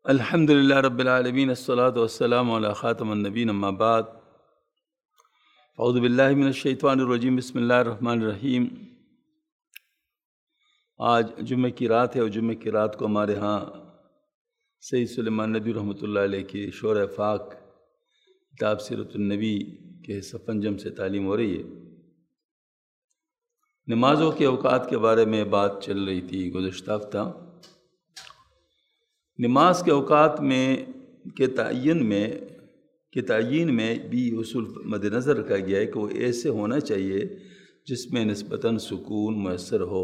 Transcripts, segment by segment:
الحمد للہ رب العالمین الصلاۃ والسلام علی خاتم النبین اما بعد اعوذ باللہ من الشیطان الرجیم بسم اللہ الرحمن الرحیم۔ آج جمعہ کی رات ہے اور جمعہ کی رات کو ہمارے ہاں سید سلیمان ندوی رحمۃ اللہ علیہ کی شور فاق کتاب سیرت النبی کے سفنجم سے تعلیم ہو رہی ہے۔ نمازوں کے اوقات کے بارے میں بات چل رہی تھی گزشتہ ہفتہ۔ نماز کے اوقات کے تعین میں بھی اصول مد نظر رکھا گیا ہے کہ وہ ایسے ہونا چاہیے جس میں نسبتاً سکون میسر ہو۔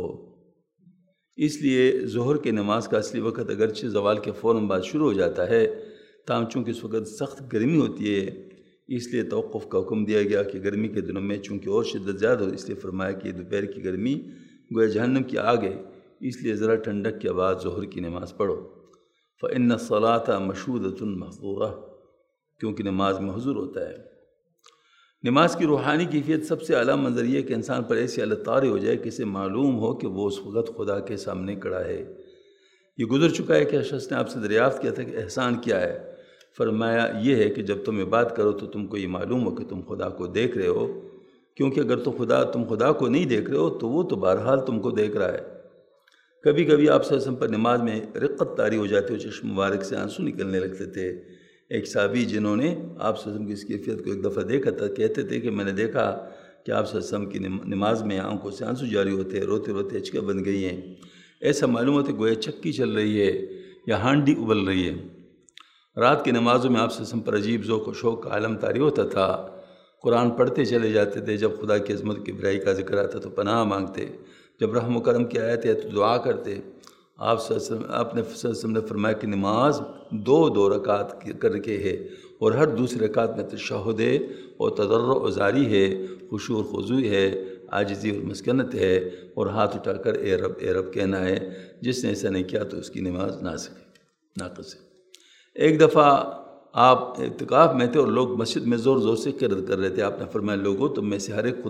اس لیے ظہر کی نماز کا اصلی وقت اگرچہ زوال کے فوراً بعد شروع ہو جاتا ہے، تاہم چونکہ اس وقت سخت گرمی ہوتی ہے اس لیے توقف کا حکم دیا گیا کہ گرمی کے دنوں میں چونکہ اور شدت زیادہ ہو، اس لیے فرمایا کہ دوپہر کی گرمی گویا جہنم کی آگ ہے، اس لیے ذرا ٹھنڈک کے بعد ظہر کی نماز پڑھو۔ فإن الصلاة مشہودۃ محظورہ، کیونکہ نماز میں حضور ہوتا ہے۔ نماز کی روحانی کیفیت سب سے اعلیٰ منظر یہ ہے کہ انسان پر ایسی حالت طاری ہو جائے کہ اسے معلوم ہو کہ وہ اس وقت خدا کے سامنے کھڑا ہے۔ یہ گزر چکا ہے کہ شخص نے آپ سے دریافت کیا تھا کہ احسان کیا ہے؟ فرمایا یہ ہے کہ جب تم عبادت کرو تو تم کو یہ معلوم ہو کہ تم خدا کو دیکھ رہے ہو، کیونکہ اگر تم خدا کو نہیں دیکھ رہے ہو تو وہ تو بہرحال تم کو دیکھ رہا ہے۔ کبھی کبھی آپ صلی اللہ علیہ وسلم پر نماز میں رقت طاری ہو جاتی ہے، چشم مبارک سے آنسو نکلنے لگتے تھے۔ ایک صحابی جنہوں نے آپ صلی اللہ علیہ وسلم کی اس کیفیت کو ایک دفعہ دیکھا تھا، کہتے تھے کہ میں نے دیکھا کہ آپ صلی اللہ علیہ وسلم کی نماز میں آنکھوں سے آنسو جاری ہوتے ہیں، روتے روتے اچکا بن گئی ہیں، ایسا معلوم ہوتا ہے گویا چکی چل رہی ہے یا ہانڈی ابل رہی ہے۔ رات کی نمازوں میں آپ صلی اللہ علیہ وسلم پر عجیب ذوق و شوق کا عالم طاری ہوتا تھا۔ قرآن پڑھتے چلے جاتے تھے، جب خدا کی عظمت کی برائی کا ذکر آتا تو پناہ مانگتے، جب رحم و کرم کی آیت ہے تو دعا کرتے۔ آپ صلی اللہ علیہ وسلم نے فرمایا کہ نماز دو رکعت کر کے ہے، اور ہر دوسری رکعت میں تشہد ہے اور تضرع و زاری ہے، خشوع اور خضوع ہے، عاجزی اور مسکنت ہے، اور ہاتھ اٹھا کر اے رب کہنا ہے۔ جس نے ایسا نہیں کیا تو اس کی نماز ناقص ہے۔ ایک دفعہ آپ اعتکاف میں تھے اور لوگ مسجد میں زور زور سے قرت کر رہے تھے۔ آپ نے فرمایا لوگوں تم میں سے ہر ایک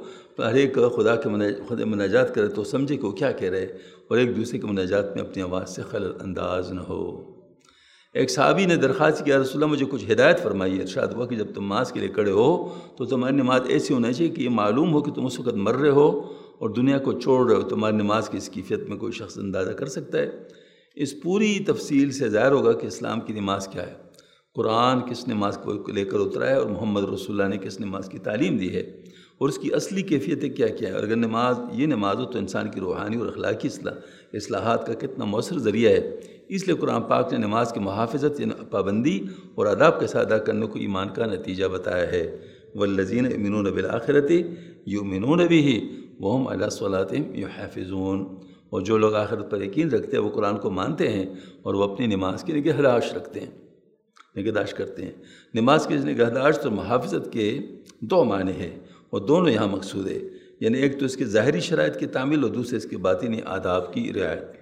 خدا کے مناجات کرے تو سمجھے کہ وہ کیا کہہ رہے، اور ایک دوسرے کے مناجات میں اپنی آواز سے خلل انداز نہ ہو۔ ایک صحابی نے درخواست کی یا رسول اللہ مجھے کچھ ہدایت فرمائی۔ ارشاد ہوا کہ جب تم نماز کے لیے کھڑے ہو تو تمہاری نماز ایسی ہونا چاہیے کہ یہ معلوم ہو کہ تم اس وقت مر رہے ہو اور دنیا کو چھوڑ رہے ہو۔ تمہاری نماز کی اس کیفیت میں کوئی شخص اندازہ کر سکتا ہے؟ اس پوری تفصیل سے ظاہر ہوگا کہ اسلام کی نماز کیا ہے، قرآن کس نماز کو لے کر اترا ہے، اور محمد رسول اللہ نے کس نماز کی تعلیم دی ہے، اور اس کی اصلی کیفیتیں کیا ہے۔ اور اگر یہ نماز ہو تو انسان کی روحانی اور اخلاقی اصلاحات کا کتنا مؤثر ذریعہ ہے۔ اس لیے قرآن پاک نے نماز کی محافظت یعنی پابندی اور آداب کے ساتھ ادا کرنے کو ایمان کا نتیجہ بتایا ہے۔ والذین یؤمنون بالآخرۃ یؤمنون بہ وہم علی صلاتہم یحافظون، اور جو لوگ آخرت پر یقین رکھتے ہیں وہ قرآن کو مانتے ہیں اور وہ اپنی نماز کی نگہداشت کرتے ہیں۔ نماز کی نگہداشت اور محافظت کے دو معنی ہیں، اور دونوں یہاں مقصود ہے، یعنی ایک تو اس کے ظاہری شرائط کی تعمیل اور دوسرے اس کے باطنی آداب کی رعایت۔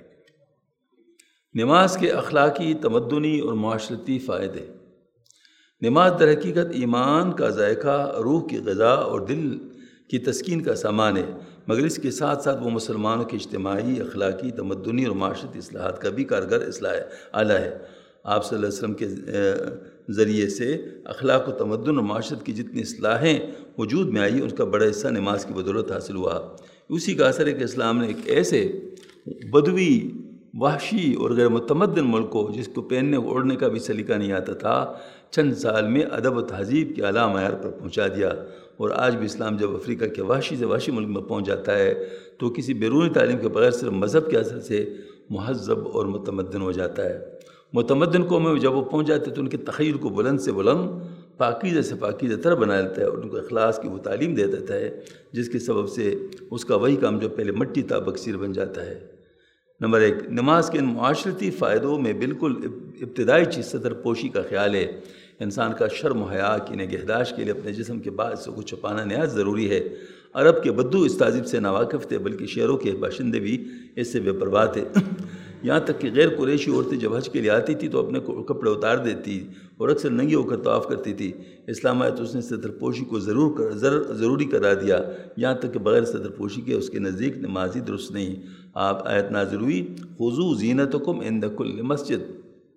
نماز کے اخلاقی، تمدنی اور معاشرتی فائدے۔ نماز در حقیقت ایمان کا ذائقہ، روح کی غذا اور دل کی تسکین کا سامان ہے، مگر اس کے ساتھ ساتھ وہ مسلمانوں کی اجتماعی، اخلاقی، تمدنی اور معاشرتی اصلاحات کا بھی کارگر آلہ ہے۔ آپ صلی اللہ علیہ وسلم کے ذریعے سے اخلاق و تمدن اور معاشرت کی جتنی اصلاحیں وجود میں آئی ان کا بڑا حصہ نماز کی بدولت حاصل ہوا۔ اسی کا اثر ہے کہ اسلام نے ایک ایسے بدوی، وحشی اور غیر متمدن ملک کو جس کو پہننے اوڑھنے کا بھی سلیقہ نہیں آتا تھا، چند سال میں ادب و تہذیب کے اعلیٰ معیار پر پہنچا دیا۔ اور آج بھی اسلام جب افریقہ کے وحشی سے وحشی ملک میں پہنچ جاتا ہے تو کسی بیرونی تعلیم کے بغیر صرف مذہب کے اثر سے مہذب اور متمدن ہو جاتا ہے۔ متمدن قوموں میں جب وہ پہنچ جاتے تو ان کے تخیل کو بلند سے بلند، پاکیزہ سے پاکیزہ تر بنا لیتا ہے، اور ان کو اخلاص کی وہ تعلیم دے دیتا ہے جس کے سبب سے اس کا وہی کام جو پہلے مٹی تھا بکثیر بن جاتا ہے۔ نمبر 1، نماز کے ان معاشرتی فائدوں میں بالکل ابتدائی چیز ستر پوشی کا خیال ہے۔ انسان کا شرم و حیا کی نگہداشت کے لیے اپنے جسم کے باعث کو چھپانا نہایت ضروری ہے۔ عرب کے بدو اس تہذیب سے ناواقف تھے، بلکہ شہروں کے باشندے بھی اس سے بے پرواہ تھے۔ یہاں تک کہ غیر قریشی عورتیں جب حج کے لیے آتی تھی تو اپنے کپڑے اتار دیتی اور اکثر ننگی ہو کر طواف کرتی تھی۔ اسلام آئے تو اس نے ستر پوشی کو ضروری قرار دیا، یہاں تک کہ بغیر ستر پوشی کے اس کے نزدیک نماز ہی درست نہیں۔ آپ آیت نازل ہوئی خذوا زینتکم عند کل مسجد،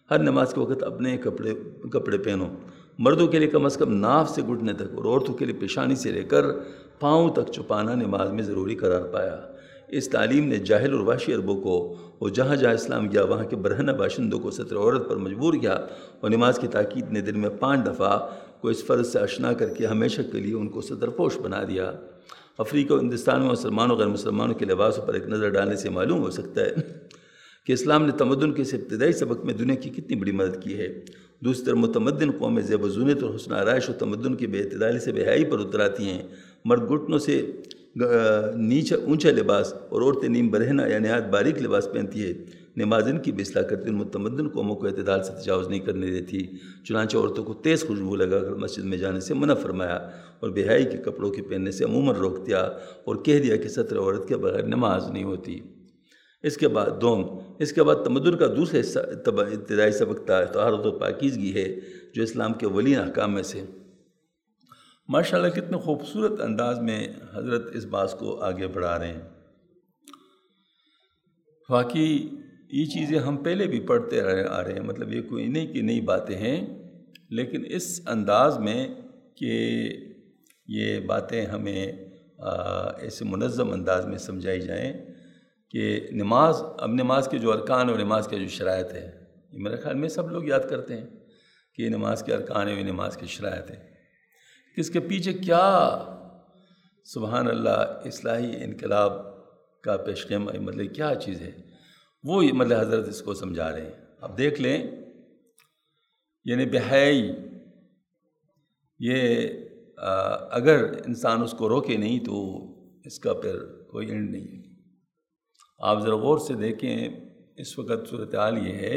ہر نماز کے وقت اپنے کپڑے پہنو، مردوں کے لیے کم از کم ناف سے گھٹنے تک اور عورتوں کے لیے پیشانی سے لے کر پاؤں تک چھپانا نماز میں ضروری قرار پایا۔ اس تعلیم نے جاہل اور وحشی عربوں کو اور جہاں جہاں اسلام گیا وہاں کے برہنہ باشندوں کو ستر عورت پر مجبور کیا، اور نماز کی تاکید نے دن میں 5 دفعہ کو اس فرض سے آشنا کر کے ہمیشہ کے لیے ان کو ستر پوش بنا دیا۔ افریقہ و ہندوستان میں مسلمانوں غیر مسلمانوں کے لباسوں پر ایک نظر ڈالنے سے معلوم ہو سکتا ہے کہ اسلام نے تمدن کے اس ابتدائی سبق میں دنیا کی کتنی بڑی مدد کی ہے۔ دوسری طرف متمدن قومیں زیب و زینت اور حسن آرائش و تمدن کی بے اعتدالی سے بے حیائی پر اتر آتی ہیں۔ مرد گھٹنوں سے نیچا اونچا لباس اور عورتیں نیم برہنہ یا نہایت باریک لباس پہنتی ہے۔ نماز ان کی بھی اصلاح کرتی ان متمدن قوموں کو اعتدال سے تجاوز نہیں کرنے دیتی، چنانچہ عورتوں کو تیز خوشبو لگا کر مسجد میں جانے سے منع فرمایا اور بے حیائی کے کپڑوں کے پہننے سے عموماً روک دیا اور کہہ دیا کہ ستر عورت کے بغیر نماز نہیں ہوتی۔ اس کے بعد تمدن کا دوسرا حصہ ابتدائی سبق طہارت و پاکیزگی ہے جو اسلام کے اولین احکام میں سے۔ ماشاءاللہ کتنے خوبصورت انداز میں حضرت اس بات کو آگے بڑھا رہے ہیں۔ واقعی یہ چیزیں ہم پہلے بھی پڑھتے آ رہے ہیں، مطلب یہ کوئی نہیں کہ نئی باتیں ہیں، لیکن اس انداز میں کہ یہ باتیں ہمیں ایسے منظم انداز میں سمجھائی جائیں کہ نماز کے جو ارکان اور نماز کے جو شرائط ہے، یہ میرے خیال میں سب لوگ یاد کرتے ہیں کہ یہ نماز کے ارکان ہے، یہ نماز کی شرائط ہے، کہ اس کے پیچھے کیا سبحان اللہ اصلاحی انقلاب کا پیش خیمہ مطلب کیا چیز ہے، وہ مطلب حضرت اس کو سمجھا رہے ہیں۔ اب دیکھ لیں، یعنی بے حیائی، یہ اگر انسان اس کو روکے نہیں تو اس کا پھر کوئی اینڈ نہیں ہے۔ آپ ذرا غور سے دیکھیں، اس وقت صورتحال یہ ہے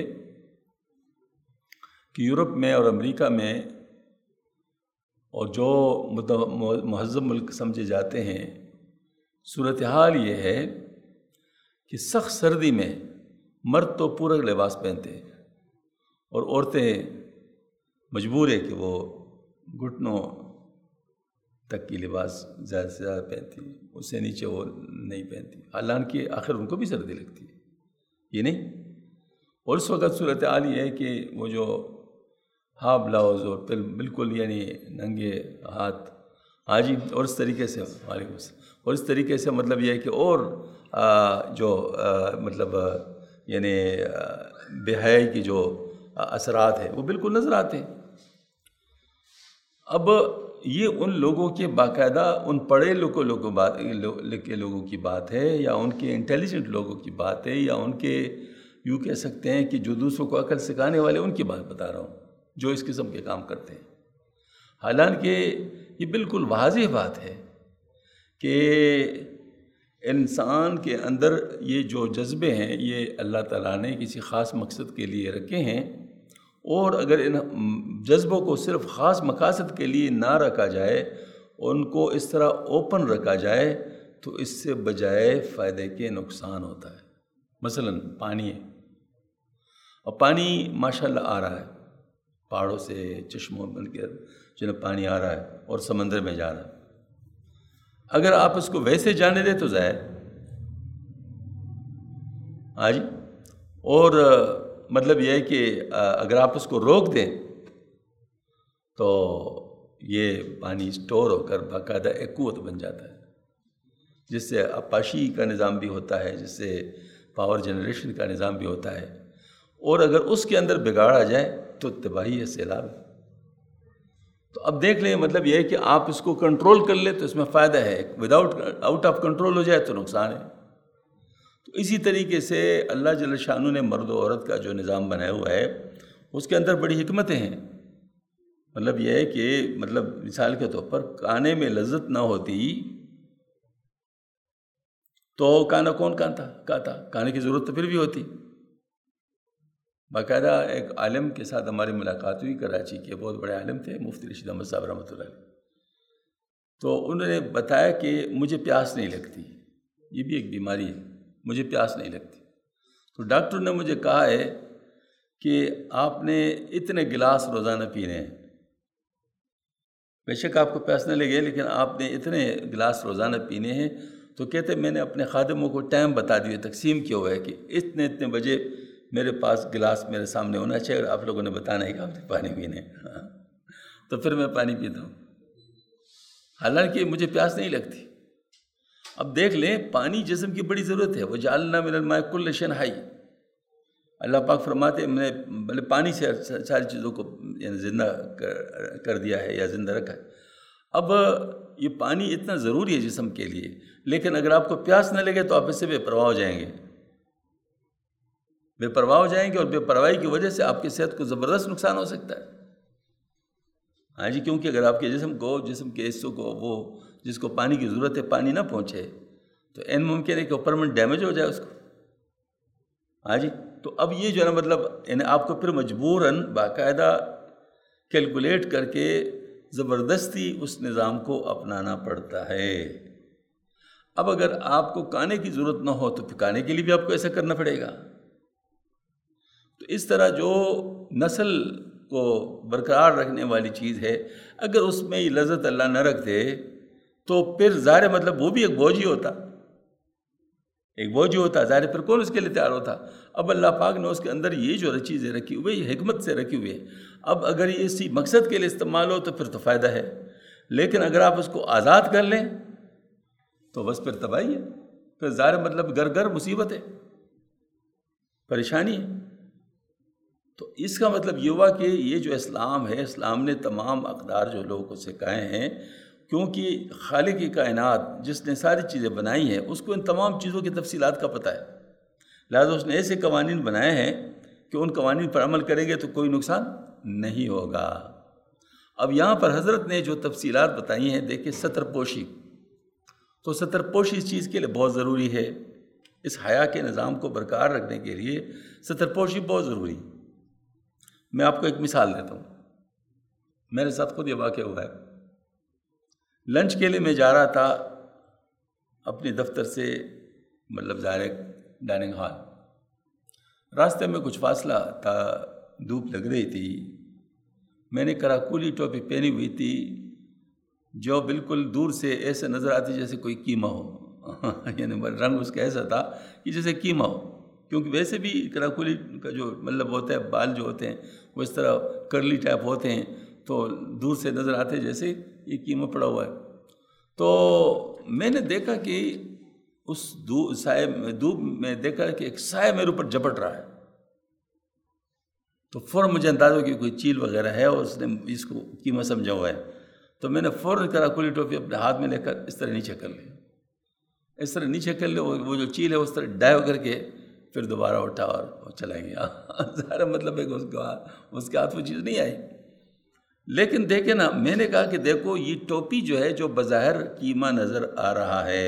کہ یورپ میں اور امریکہ میں اور جو مہذب ملک سمجھے جاتے ہیں، صورتحال یہ ہے کہ سخت سردی میں مرد تو پورا لباس پہنتے ہیں اور عورتیں مجبور ہے کہ وہ گھٹنوں تک کی لباس زیادہ سے زیادہ پہنتی ہے، اس سے نیچے وہ نہیں پہنتی، حالانکہ آخر ان کو بھی سردی لگتی ہے، یہ نہیں۔ اور اس وقت صورتحال یہ ہے کہ وہ جو ہاف بلاؤز اور بالکل یعنی ننگے ہاتھ حاجی، اور اس طریقے سے وعلیکم السلام، اور اس طریقے سے مطلب یہ ہے کہ اور جو مطلب یعنی بے حیائی کی جو اثرات ہیں وہ بالکل نظر آتے ہیں۔ اب یہ ان لوگوں کے باقاعدہ ان پڑھے لوگوں کی بات ہے، یا ان کے انٹیلیجنٹ لوگوں کی بات ہے، یا ان کے یوں کہہ سکتے ہیں کہ جو دوسروں کو عقل سکھانے والے ان کی بات بتا رہا ہوں، جو اس قسم کے کام کرتے ہیں۔ حالانکہ یہ بالکل واضح بات ہے کہ انسان کے اندر یہ جو جذبے ہیں یہ اللہ تعالیٰ نے کسی خاص مقصد کے لیے رکھے ہیں، اور اگر ان جذبوں کو صرف خاص مقاصد کے لیے نہ رکھا جائے، ان کو اس طرح اوپن رکھا جائے تو اس سے بجائے فائدے کے نقصان ہوتا ہے۔ مثلا پانی ہے، اور پانی ماشاءاللہ آ رہا ہے، پہاڑوں سے چشموں بن کے جنہیں پانی آ رہا ہے اور سمندر میں جا رہا ہے۔ اگر آپ اس کو ویسے جانے دیں تو ظاہر جی، اور مطلب یہ ہے کہ اگر آپ اس کو روک دیں تو یہ پانی اسٹور ہو کر باقاعدہ ایک قوت بن جاتا ہے، جس سے آبپاشی کا نظام بھی ہوتا ہے، جس سے پاور جنریشن کا نظام بھی ہوتا ہے، اور اگر اس کے اندر بگاڑا جائے تو تباہی ہے، سیلاب ہے۔ تو اب دیکھ لیں، مطلب یہ ہے کہ آپ اس کو کنٹرول کر لیں تو اس میں فائدہ ہے، آؤٹ آف کنٹرول ہو جائے تو نقصان ہے۔ تو اسی طریقے سے اللہ جل شانہ نے مرد و عورت کا جو نظام بنایا ہوا ہے اس کے اندر بڑی حکمتیں ہیں۔ مطلب یہ ہے کہ مطلب مثال کے طور پر کھانے میں لذت نہ ہوتی تو کھانا کون کھاتا؟ کھانے کی ضرورت تو پھر بھی ہوتی۔ باقاعدہ ایک عالم کے ساتھ ہماری ملاقات ہوئی، کراچی کے بہت بڑے عالم تھے، مفتی رشید احمد صاحب رحمۃ اللہ علیہ۔ تو انہوں نے بتایا کہ مجھے پیاس نہیں لگتی، یہ بھی ایک بیماری ہے، مجھے پیاس نہیں لگتی۔ تو ڈاکٹر نے مجھے کہا ہے کہ آپ نے اتنے گلاس روزانہ پینے ہیں، بے شک آپ کو پیاس نہ لگے لیکن آپ نے اتنے گلاس روزانہ پینے ہیں۔ تو کہتے میں نے اپنے خادموں کو ٹائم بتا دیے، تقسیم کیا ہوا ہے کہ اتنے بجے میرے پاس گلاس میرے سامنے ہونا چاہیے اور آپ لوگوں نے بتانا ہے کہ آپ نے پانی پینے تو پھر میں پانی پیتا ہوں، حالانکہ مجھے پیاس نہیں لگتی۔ اب دیکھ لیں، پانی جسم کی بڑی ضرورت ہے۔ وَجَعَلْنَا مِنَ الْمَاءِ كُلَّ شَيْءٍ حَيٍّ، اللہ پاک فرماتے ہیں میں نے پانی سے ساری چیزوں کو یعنی زندہ کر دیا ہے یا زندہ رکھا ہے۔ اب یہ پانی اتنا ضروری ہے جسم کے لیے، لیکن اگر آپ کو پیاس نہ لگے تو آپ اس سے بے پرواہ ہو جائیں گے، بے پرواہ ہو جائیں گے، اور بے پرواہی کی وجہ سے آپ کی صحت کو زبردست نقصان ہو سکتا ہے۔ ہاں جی، کیونکہ اگر آپ کے جسم کے حصوں کو، وہ جس کو پانی کی ضرورت ہے، پانی نہ پہنچے تو این ممکن ہے کہ وہ پرمنٹ ڈیمیج ہو جائے اس کو۔ ہاں جی، تو اب یہ جو ہے نا مطلب یعنی آپ کو پھر مجبوراً باقاعدہ کیلکولیٹ کر کے زبردستی اس نظام کو اپنانا پڑتا ہے۔ اب اگر آپ کو کھانے کی ضرورت نہ ہو تو پکانے کے لیے بھی آپ کو ایسا کرنا پڑے گا۔ تو اس طرح جو نسل کو برقرار رکھنے والی چیز ہے، اگر اس میں یہ لذت اللہ نہ رکھ دے تو پھر ظاہر مطلب وہ بھی ایک بوجھ ہی ہوتا، ظاہر پھر کون اس کے لیے تیار ہوتا۔ اب اللہ پاک نے اس کے اندر یہ جو چیزیں رکھی ہوئی، یہ حکمت سے رکھی ہوئی ہے۔ اب اگر یہ اسی مقصد کے لیے استعمال ہو تو پھر تو فائدہ ہے، لیکن اگر آپ اس کو آزاد کر لیں تو بس پھر تباہی ہے، پھر ظاہر مطلب گھر گھر مصیبت ہے، پریشانی ہے۔ تو اس کا مطلب یہ ہوا کہ یہ جو اسلام ہے، اسلام نے تمام اقدار جو لوگوں کو سکھائے ہیں، کیونکہ خالق کی کائنات جس نے ساری چیزیں بنائی ہیں اس کو ان تمام چیزوں کی تفصیلات کا پتہ ہے، لہذا اس نے ایسے قوانین بنائے ہیں کہ ان قوانین پر عمل کریں گے تو کوئی نقصان نہیں ہوگا۔ اب یہاں پر حضرت نے جو تفصیلات بتائی ہیں، دیکھیں ستر پوشی، تو ستر پوشی اس چیز کے لیے بہت ضروری ہے، اس حیا کے نظام کو برقرار رکھنے کے لیے ستر پوشی بہت ضروری۔ میں آپ کو ایک مثال دیتا ہوں، میرے ساتھ خود یہ واقعہ ہوا ہے۔ لنچ کے لیے میں جا رہا تھا اپنے دفتر سے، مطلب ظاہر ڈائننگ ہال، راستے میں کچھ فاصلہ تھا، دھوپ لگ رہی تھی، میں نے کراکولی ٹوپی پہنی ہوئی تھی جو بالکل دور سے ایسے نظر آتی جیسے کوئی قیمہ ہو یعنی رنگ اس کا ایسا تھا کہ جیسے قیمہ ہو، کیونکہ ویسے بھی کراکولی کا جو مطلب ہوتا ہے، بال جو ہوتے ہیں وہ اس طرح کرلی ٹائپ ہوتے ہیں، تو دور سے نظر آتے جیسے یہ قیمہ پڑا ہوا ہے۔ تو میں نے دیکھا کہ اس دھوپ میں دیکھا کہ ایک سایہ میرے اوپر جھپٹ رہا ہے، تو فوراً مجھے اندازہ ہو کہ کوئی چیل وغیرہ ہے اور اس نے اس کو قیمہ سمجھا ہوا ہے، تو میں نے فوراً کراکولی ٹوپی اپنے ہاتھ میں لے کر اس طرح نیچے کر لی، وہ جو چیل ہے اس طرح ڈائیو کر کے پھر دوبارہ اٹھا اور چلا گیا ظاہر مطلب ہے کہ اس کے ہاتھ وہ چیز نہیں آئی۔ لیکن دیکھیں نا، میں نے کہا کہ دیکھو یہ ٹوپی جو ہے جو بظاہر قیمہ نظر آ رہا ہے،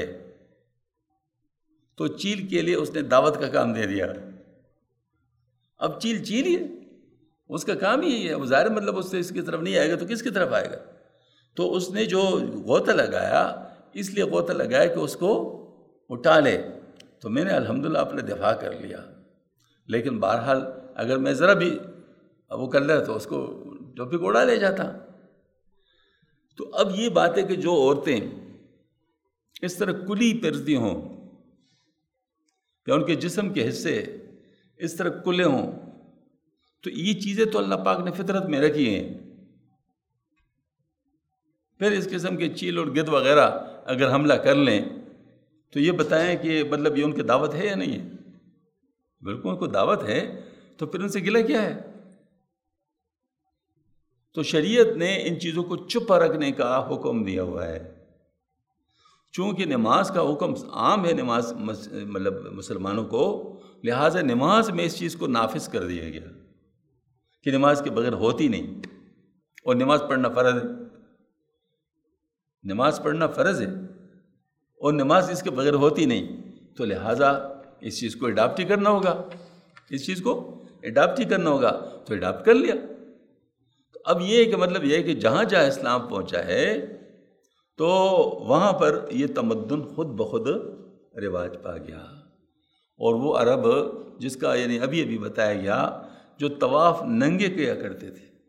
تو چیل کے لیے اس نے دعوت کا کام دے دیا۔ اب چیل ہی ہے، اس کا کام ہی یہی ہے، وہ ظاہر مطلب اس سے اس کی طرف نہیں آئے گا تو کس کی طرف آئے گا؟ تو اس نے جو غوطہ لگایا، اس لیے غوطہ لگایا کہ اس کو اٹھا لے، تو میں نے الحمدللہ اپنے دفاع کر لیا۔ لیکن بہرحال اگر میں ذرا بھی وہ کر لیا تو اس کو ٹوپی کو اڑا لے جاتا۔ تو اب یہ بات ہے کہ جو عورتیں اس طرح کلی پرزدی ہوں یا ان کے جسم کے حصے اس طرح کلے ہوں، تو یہ چیزیں تو اللہ پاک نے فطرت میں رکھی ہیں۔ پھر اس قسم کے چیل اور گدھ وغیرہ اگر حملہ کر لیں تو یہ بتائیں کہ مطلب یہ ان کی دعوت ہے یا نہیں ہے؟ بالکل ان کو دعوت ہے، تو پھر ان سے گلہ کیا ہے؟ تو شریعت نے ان چیزوں کو چھپا رکھنے کا حکم دیا ہوا ہے، چونکہ نماز کا حکم عام ہے نماز مطلب مسلمانوں کو، لہٰذا نماز میں اس چیز کو نافذ کر دیا گیا کہ نماز کے بغیر ہوتی نہیں، اور نماز پڑھنا فرض ہے، نماز پڑھنا فرض ہے اور نماز اس کے بغیر ہوتی نہیں، تو لہٰذا اس چیز کو اڈاپٹ ہی کرنا ہوگا، تو اڈاپٹ کر لیا۔ تو اب یہ کہ مطلب یہ ہے کہ جہاں جہاں اسلام پہنچا ہے تو وہاں پر یہ تمدن خود بخود رواج پا گیا، اور وہ عرب جس کا یعنی ابھی بتایا گیا جو طواف ننگے کیا کرتے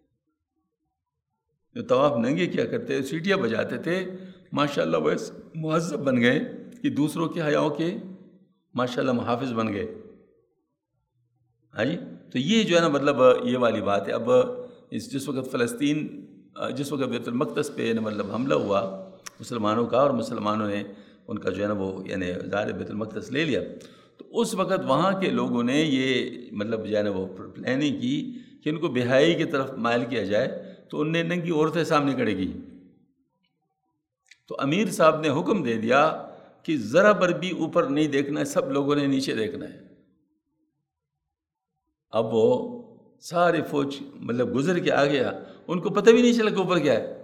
تھے، سیٹیاں بجاتے تھے، ماشاءاللہ وہ مہذب بن گئے کہ دوسروں کے حیاؤں کے ماشاءاللہ محافظ بن گئے۔ ہاں جی، تو یہ جو ہے نا مطلب یہ والی بات ہے. اب جس وقت فلسطین، جس وقت بیت المقدس پہ مطلب حملہ ہوا مسلمانوں کا، اور مسلمانوں نے ان کا جو ہے نا وہ یعنی ظاہر بیت المقدس لے لیا، تو اس وقت وہاں کے لوگوں نے یہ مطلب جو ہے نا وہ پلاننگ کی کہ ان کو بہائی کی طرف مائل کیا جائے. تو ان نے ننگی عورتیں سامنے کھڑی کی. تو امیر صاحب نے حکم دے دیا کہ ذرا بر بھی اوپر نہیں دیکھنا ہے، سب لوگوں نے نیچے دیکھنا ہے. اب وہ سارے فوج مطلب گزر کے آ گیا، ان کو پتہ بھی نہیں چلا کہ اوپر کیا ہے.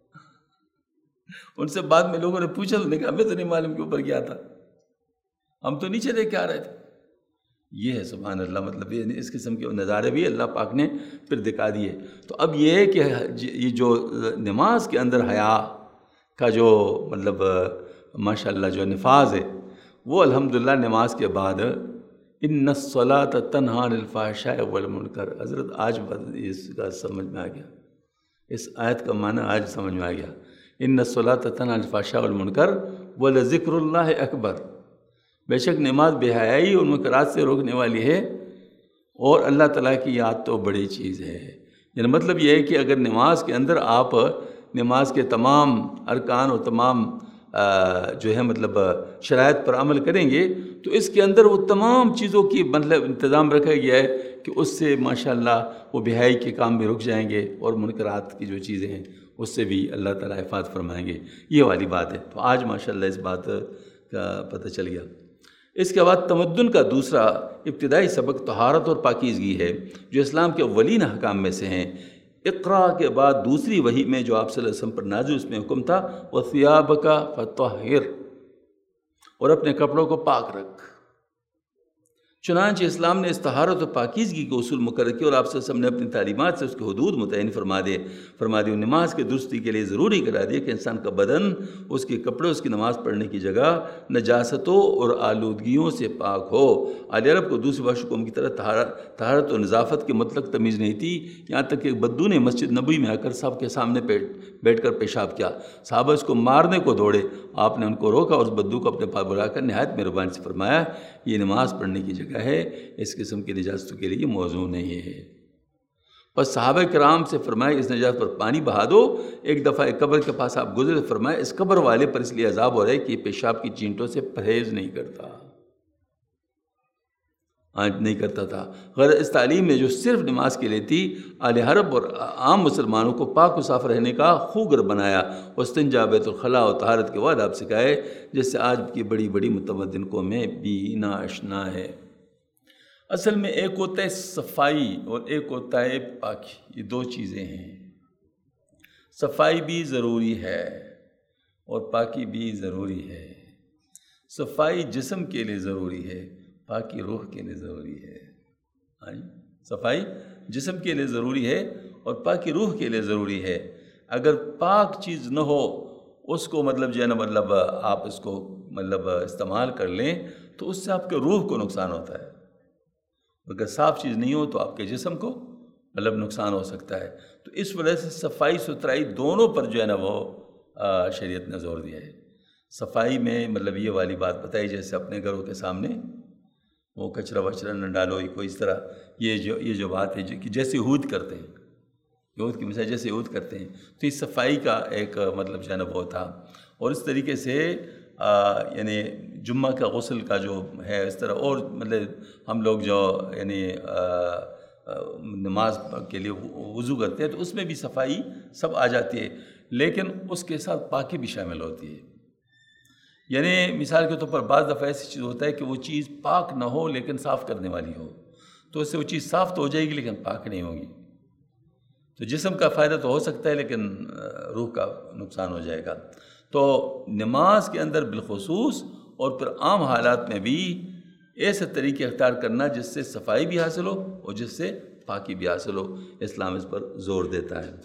ان سے بعد میں لوگوں نے پوچھا تو نے کہا ہمیں تو نہیں معلوم کہ اوپر کیا تھا، ہم تو نیچے دیکھ کے آ رہے تھے. یہ ہے سبحان اللہ، مطلب یہ اس قسم کے نظارے بھی اللہ پاک نے پھر دکھا دیے. تو اب یہ ہے کہ یہ جو نماز کے اندر حیا کا جو مطلب ماشاءاللہ جو نفاذ ہے، وہ الحمدللہ نماز کے بعد ان الصلاۃ تنہی عن الفحشاء والمنکر. حضرت آج اس کا سمجھ میں آ گیا، اس آیت کا معنی آج سمجھ میں آ گیا. ان الصلاۃ تنہی عن الفحشاء والمنکر ولذکر اللہ اکبر. بے شک نماز بے حیائی اور منکرات سے روکنے والی ہے، اور اللہ تعالیٰ کی یاد تو بڑی چیز ہے. یعنی مطلب یہ ہے کہ اگر نماز کے اندر آپ نماز کے تمام ارکان اور تمام جو ہے مطلب شرائط پر عمل کریں گے، تو اس کے اندر وہ تمام چیزوں کی مطلب انتظام رکھا گیا ہے کہ اس سے ماشاءاللہ وہ بہائی کے کام بھی رک جائیں گے، اور منکرات کی جو چیزیں ہیں اس سے بھی اللہ تعالیٰ حفاظت فرمائیں گے. یہ والی بات ہے. تو آج ماشاءاللہ اس بات کا پتہ چل گیا. اس کے بعد تمدن کا دوسرا ابتدائی سبق طہارت اور پاکیزگی ہے، جو اسلام کے اولین احکام میں سے ہیں. اقرا کے بعد دوسری وحی میں جو آپ صلی اللہ علیہ وسلم پر نازل، اس میں حکم تھا وَثِيَابَكَ فَطَهِّرْ، اور اپنے کپڑوں کو پاک رکھ. چنانچہ اسلام نے اس طہارت و پاکیزگی کے اصول مقرر کیے، اور آپ صلی اللہ علیہ وسلم نے اپنی تعلیمات سے اس کے حدود متعین فرما دی. نماز کے درستی کے لیے ضروری کرا دیا کہ انسان کا بدن، اس کے کپڑے، اس کی نماز پڑھنے کی جگہ نجاستوں اور آلودگیوں سے پاک ہو. اہل عرب کو دوسری بار قوم کی طرح طہارت و نظافت کی مطلق تمیز نہیں تھی، یہاں تک کہ بدو نے مسجد نبوی میں آ کر سب کے سامنے بیٹھ کر پیشاب کیا. صحابہ اس کو مارنے کو دوڑے، آپ نے ان کو روکا اور اس بدو کو اپنے پاس بلا کر نہایت مہربانی سے فرمایا یہ نماز پڑھنے کی جگہ ہے، اس قسم کی نجاستوں کے لیے یہ موضوع نہیں ہے. بس صحابہ کرام سے فرمایا اس نجاست پر پانی بہا دو. ایک دفعہ ایک قبر کے پاس آپ گزرے، فرمایا اس قبر والے پر اس لیے عذاب ہو رہا ہے کہ یہ پیشاب کی چینٹوں سے پرہیز نہیں کرتا، آج نہیں کرتا تھا. غیر اس تعلیم نے جو صرف نماز کے لیے تھی، اہل عرب اور عام مسلمانوں کو پاک و صاف رہنے کا خوگر بنایا. استنجا، بیت الخلاء اور طہارت کے بعد آپ سکھائے، جس سے آج کی بڑی بڑی متمدن قومیں بھی ناآشنا ہے. اصل میں ایک ہوتا ہے صفائی اور ایک ہوتا ہے پاکی، یہ دو چیزیں ہیں. صفائی بھی ضروری ہے اور پاکی بھی ضروری ہے. صفائی جسم کے لیے ضروری ہے، پاکی روح کے لیے ضروری ہے. صفائی جسم کے لیے ضروری ہے اور پاکی روح کے لیے ضروری ہے. اگر پاک چیز نہ ہو، اس کو مطلب جو ہے نا مطلب آپ اس کو مطلب استعمال کر لیں تو اس سے آپ کے روح کو نقصان ہوتا ہے. اگر صاف چیز نہیں ہو تو آپ کے جسم کو مطلب نقصان ہو سکتا ہے. تو اس وجہ سے صفائی ستھرائی دونوں پر جو ہے نا وہ شریعت نے زور دیا ہے. صفائی میں مطلب یہ والی بات بتائی، جیسے اپنے گھروں کے سامنے وہ کچرا وچرا نہ ڈالو، کوئی اس طرح یہ جو بات ہے کہ جیسے یہود کرتے ہیں، یہود کی مثال جیسے یہود کرتے ہیں، تو اس صفائی کا ایک مطلب جو ہے نا وہ تھا. اور اس طریقے سے یعنی جمعہ کا غسل کا جو ہے اس طرح، اور مطلب ہم لوگ جو یعنی نماز کے لیے وضو کرتے ہیں تو اس میں بھی صفائی سب آ جاتی ہے، لیکن اس کے ساتھ پاکی بھی شامل ہوتی ہے. یعنی مثال کے طور پر بعض دفعہ ایسی چیز ہوتا ہے کہ وہ چیز پاک نہ ہو لیکن صاف کرنے والی ہو، تو اس سے وہ چیز صاف تو ہو جائے گی لیکن پاک نہیں ہوگی. تو جسم کا فائدہ تو ہو سکتا ہے لیکن روح کا نقصان ہو جائے گا. تو نماز کے اندر بالخصوص اور پھر عام حالات میں بھی ایسے طریقے اختیار کرنا جس سے صفائی بھی حاصل ہو اور جس سے پاکی بھی حاصل ہو، اسلام اس پر زور دیتا ہے.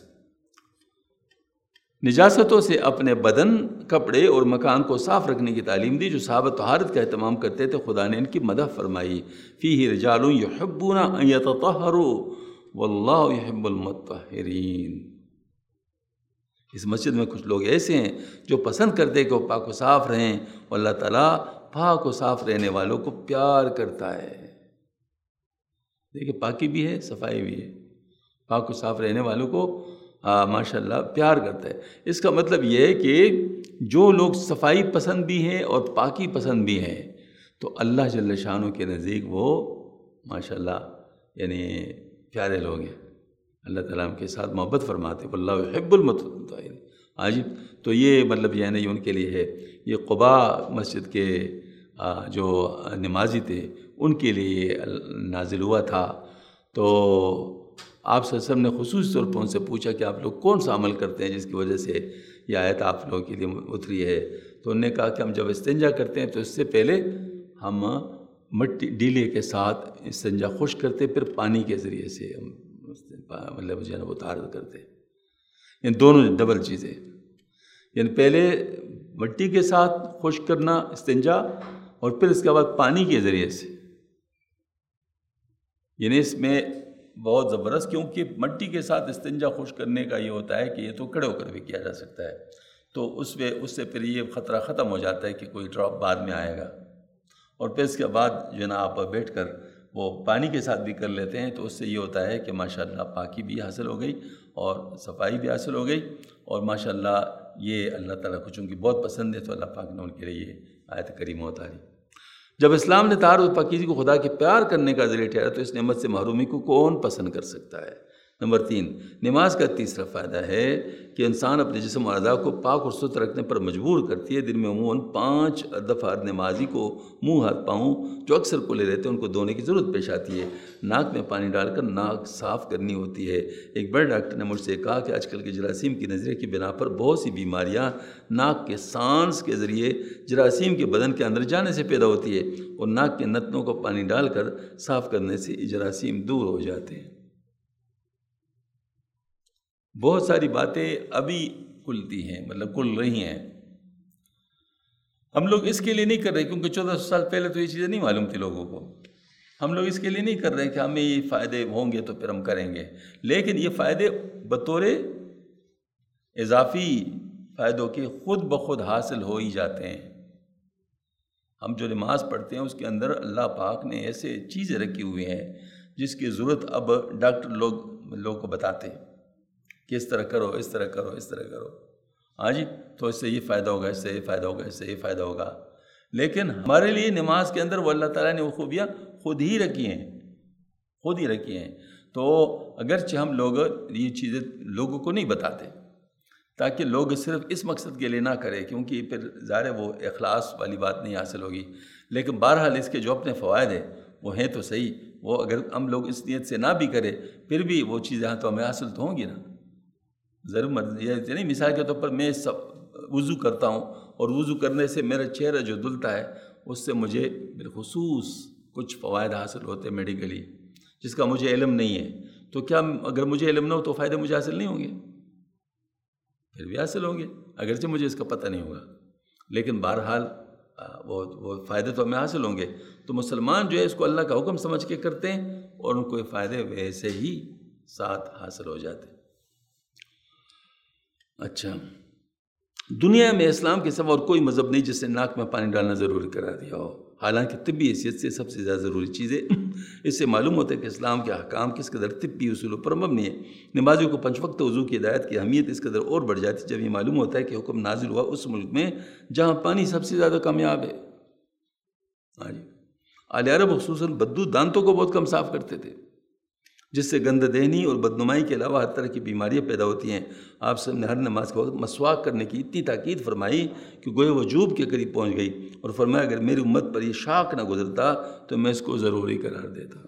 نجاستوں سے اپنے بدن، کپڑے اور مکان کو صاف رکھنے کی تعلیم دی. جو صحابہ طہارت کا اہتمام کرتے تھے خدا نے ان کی مدح فرمائی. فیہ رجال یحبون ان یتطہروا واللہ یحب المطہرین. اس مسجد میں کچھ لوگ ایسے ہیں جو پسند کرتے کہ وہ پاک و صاف رہیں، اور اللہ تعالیٰ پاک و صاف رہنے والوں کو پیار کرتا ہے. دیکھیں پاکی بھی ہے، صفائی بھی ہے. پاک و صاف رہنے والوں کو ماشاء اللہ پیار کرتا ہے. اس کا مطلب یہ ہے کہ جو لوگ صفائی پسند بھی ہیں اور پاکی پسند بھی ہیں تو اللہ جل شانہ کے نزدیک وہ ماشاء اللہ یعنی پیارے لوگ ہیں. اللہ تعالیٰ ان کے ساتھ محبت فرماتے ہیں. واللہ یحب المتطہرین. عجیب. تو یہ مطلب یہ نہیں ان کے لیے ہے. یہ قباء مسجد کے جو نمازی تھے ان کے لیے نازل ہوا تھا. تو آپ صلی اللہ علیہ وسلم نے خصوصی طور پر ان سے پوچھا کہ آپ لوگ کون سا عمل کرتے ہیں جس کی وجہ سے یہ آیت آپ لوگوں کے لیے اتری ہے. تو انہوں نے کہا کہ ہم جب استنجا کرتے ہیں تو اس سے پہلے ہم مٹی ڈیلے کے ساتھ استنجا خشک کرتے، پھر پانی کے ذریعے سے ہم مطلب جو ہے نا وہ طہارت کرتے. ان دونوں ڈبل چیزیں، یعنی پہلے مٹی کے ساتھ خشک کرنا استنجا اور پھر اس کے بعد پانی کے ذریعے سے. یعنی اس میں بہت زبردست، کیونکہ مٹی کے ساتھ استنجا خشک کرنے کا یہ ہوتا ہے کہ یہ تو کھڑے ہو کر بھی کیا جا سکتا ہے، تو اس سے پھر یہ خطرہ ختم ہو جاتا ہے کہ کوئی ڈراپ بعد میں آئے گا. اور پھر اس کے بعد جو ہے نا آپ بیٹھ کر وہ پانی کے ساتھ بھی کر لیتے ہیں، تو اس سے یہ ہوتا ہے کہ ماشاءاللہ پاکی بھی حاصل ہو گئی اور صفائی بھی حاصل ہو گئی. اور ماشاءاللہ یہ اللہ تعالیٰ کو چونکہ بہت پسند ہے تو اللہ پاک نے ان کے لیے یہ آیت کریمہ اتاری. جب اسلام نے طہارت و پاکیزگی کو خدا کے پیار کرنے کا ذریعہ ٹھہرا تو اس نعمت سے محرومی کو کون پسند کر سکتا ہے. نمبر 3، نماز کا تیسرا فائدہ ہے کہ انسان اپنے جسم و اعضاء کو پاک اور ستھرا رکھنے پر مجبور کرتی ہے. دن میں عموماً 5 دفعہ نمازی کو منہ ہاتھ پاؤں جو اکثر کھلے رہتے ہیں ان کو دھونے کی ضرورت پیش آتی ہے. ناک میں پانی ڈال کر ناک صاف کرنی ہوتی ہے. ایک بڑے ڈاکٹر نے مجھ سے کہا کہ آج کل کے جراثیم کی نظریے کی بنا پر بہت سی بیماریاں ناک کے سانس کے ذریعے جراثیم کے بدن کے اندر جانے سے پیدا ہوتی ہے، اور ناک کے نتنوں کو پانی ڈال کر صاف کرنے سے جراثیم دور ہو جاتے ہیں. بہت ساری باتیں ابھی کھلتی ہیں، مطلب کھل رہی ہیں. ہم لوگ اس کے لیے نہیں کر رہے کیونکہ 1400 سال پہلے تو یہ چیزیں نہیں معلوم تھی لوگوں کو. ہم لوگ اس کے لیے نہیں کر رہے کہ ہمیں یہ فائدے ہوں گے تو پھر ہم کریں گے، لیکن یہ فائدے بطور اضافی فائدوں کے خود بخود حاصل ہو ہی جاتے ہیں. ہم جو نماز پڑھتے ہیں اس کے اندر اللہ پاک نے ایسے چیزیں رکھی ہوئی ہیں جس کی ضرورت اب ڈاکٹر لوگ کو بتاتے ہیں کہ اس طرح کرو، اس طرح کرو، اس طرح کرو. ہاں جی، تو اس سے یہ فائدہ ہوگا، اس سے یہ فائدہ ہوگا، اس سے یہ فائدہ ہوگا. لیکن ہمارے لیے نماز کے اندر وہ اللہ تعالیٰ نے وہ خوبیاں خود ہی رکھی ہیں. تو اگرچہ ہم لوگ یہ چیزیں لوگوں کو نہیں بتاتے تاکہ لوگ صرف اس مقصد کے لیے نہ کریں، کیونکہ پھر ظاہر وہ اخلاص والی بات نہیں حاصل ہوگی. لیکن بہرحال اس کے جو اپنے فوائد ہیں وہ ہیں تو صحیح. وہ اگر ہم لوگ اس نیت سے نہ بھی کریں پھر بھی وہ چیزیں تو ہمیں حاصل تو ہوں گی نا. ضرور یہ نہیں، مثال کے طور پر میں وضو کرتا ہوں اور وضو کرنے سے میرا چہرہ جو دھلتا ہے اس سے مجھے بالخصوص کچھ فوائد حاصل ہوتے ہیں میڈیکلی، جس کا مجھے علم نہیں ہے. تو کیا اگر مجھے علم نہ ہو تو فائدے مجھے حاصل نہیں ہوں گے؟ پھر بھی حاصل ہوں گے اگرچہ مجھے اس کا پتہ نہیں ہوگا، لیکن بہرحال وہ فائدے تو ہمیں حاصل ہوں گے. تو مسلمان جو ہے اس کو اللہ کا حکم سمجھ کے کرتے ہیں اور ان کو یہ فائدے ویسے ہی ساتھ حاصل ہو جاتے ہیں. اچھا، دنیا میں اسلام کے سوا اور کوئی مذہب نہیں جس نے ناک میں پانی ڈالنا ضروری قرار دیا ہو، حالانکہ طبی حیثیت سے سب سے زیادہ ضروری چیز ہے. اس سے معلوم ہوتا ہے کہ اسلام کے احکام کس قدر طبی اصولوں پر مبنی ہے. نمازیوں کو 5 وقت وضو کی ہدایت کی اہمیت اس قدر اور بڑھ جاتی ہے جب یہ معلوم ہوتا ہے کہ حکم نازل ہوا اس ملک میں جہاں پانی سب سے زیادہ کامیاب ہے. ہاں جی، اہل عرب خصوصاً بدو دانتوں کو بہت کم صاف کرتے تھے، جس سے گند دہنی اور بدنمائی کے علاوہ ہر طرح کی بیماریاں پیدا ہوتی ہیں. آپ سب نے ہر نماز کے وقت مسواک کرنے کی اتنی تاکید فرمائی کہ گویا وجوب کے قریب پہنچ گئی، اور فرمایا اگر میری امت پر یہ شاک نہ گزرتا تو میں اس کو ضروری قرار دیتا.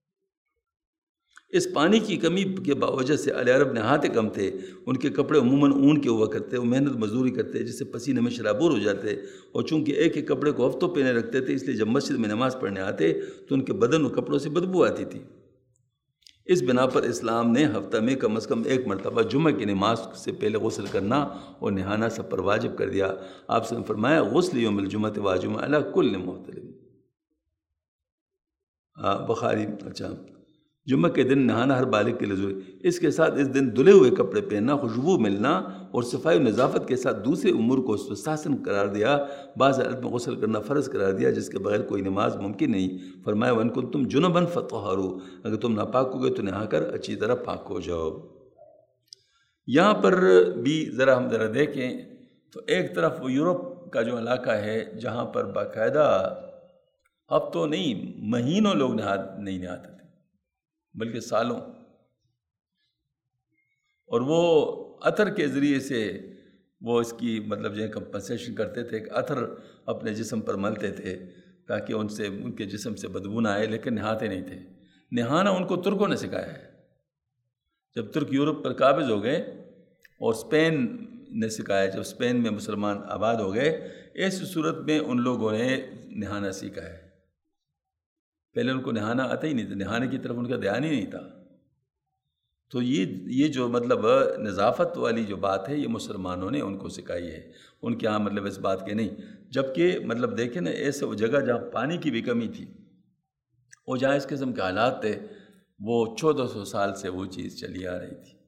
اس پانی کی کمی کے باوجہ سے اہل عرب نہاتے کم تھے. ان کے کپڑے عموماً اون کے ہوا کرتے، وہ محنت مزدوری کرتے جس سے پسینے میں شرابور ہو جاتے، اور چونکہ ایک ایک کپڑے کو ہفتوں پہنے رکھتے تھے اس لیے جب مسجد میں نماز پڑھنے آتے تو ان کے بدن اور کپڑوں سے بدبو آتی تھی. اس بنا پر اسلام نے ہفتہ میں کم از کم 1 مرتبہ جمعہ کی نماز سے پہلے غسل کرنا اور نہانا سب پر واجب کر دیا. آپ سے فرمایا غسل یوم الجمعہ واجب علی کل محتلم. بخاری. اچھا، جمعہ کے دن نہانا ہر بالغ کے لیے ضروری ہے۔ اس کے ساتھ اس دن دھلے ہوئے کپڑے پہننا، خوشبو ملنا اور صفائی و نظافت کے ساتھ دوسرے امور کو مستحسن قرار دیا۔ بعض حالت میں غسل کرنا فرض قرار دیا جس کے بغیر کوئی نماز ممکن نہیں۔ فرمایا وَإِن كُنتُمْ جُنُبًا فَطَهَّرُوا، اگر تم ناپاک ہو گئے تو نہا کر اچھی طرح پاک ہو جاؤ۔ یہاں پر بھی ذرا ہم دیکھیں تو ایک طرف وہ یورپ کا جو علاقہ ہے جہاں پر باقاعدہ ہفتوں نہیں مہینوں لوگ نہیں نہاتے تھے بلکہ سالوں، اور وہ عطر کے ذریعے سے وہ اس کی مطلب جو ہے کمپنسیشن کرتے تھے، ایک عطر اپنے جسم پر ملتے تھے تاکہ ان کے جسم سے بدبو نہ آئے، لیکن نہاتے نہیں تھے۔ نہانا ان کو ترکوں نے سکھایا ہے۔ جب ترک یورپ پر قابض ہو گئے اور اسپین نے سکھایا، جب اسپین میں مسلمان آباد ہو گئے، ایسی صورت میں ان لوگوں نے نہانا سیکھا ہے۔ پہلے ان کو نہانا آتا ہی نہیں تھا، نہانے کی طرف ان کا دھیان ہی نہیں تھا۔ تو یہ جو مطلب نظافت والی جو بات ہے یہ مسلمانوں نے ان کو سکھائی ہے، ان کے ہاں مطلب اس بات کے نہیں۔ جبکہ مطلب دیکھیں نا ایسے وہ جگہ جہاں پانی کی بھی کمی تھی اور جہاں اس قسم کے حالات تھے، وہ 1400 سال سے وہ چیز چلی آ رہی تھی۔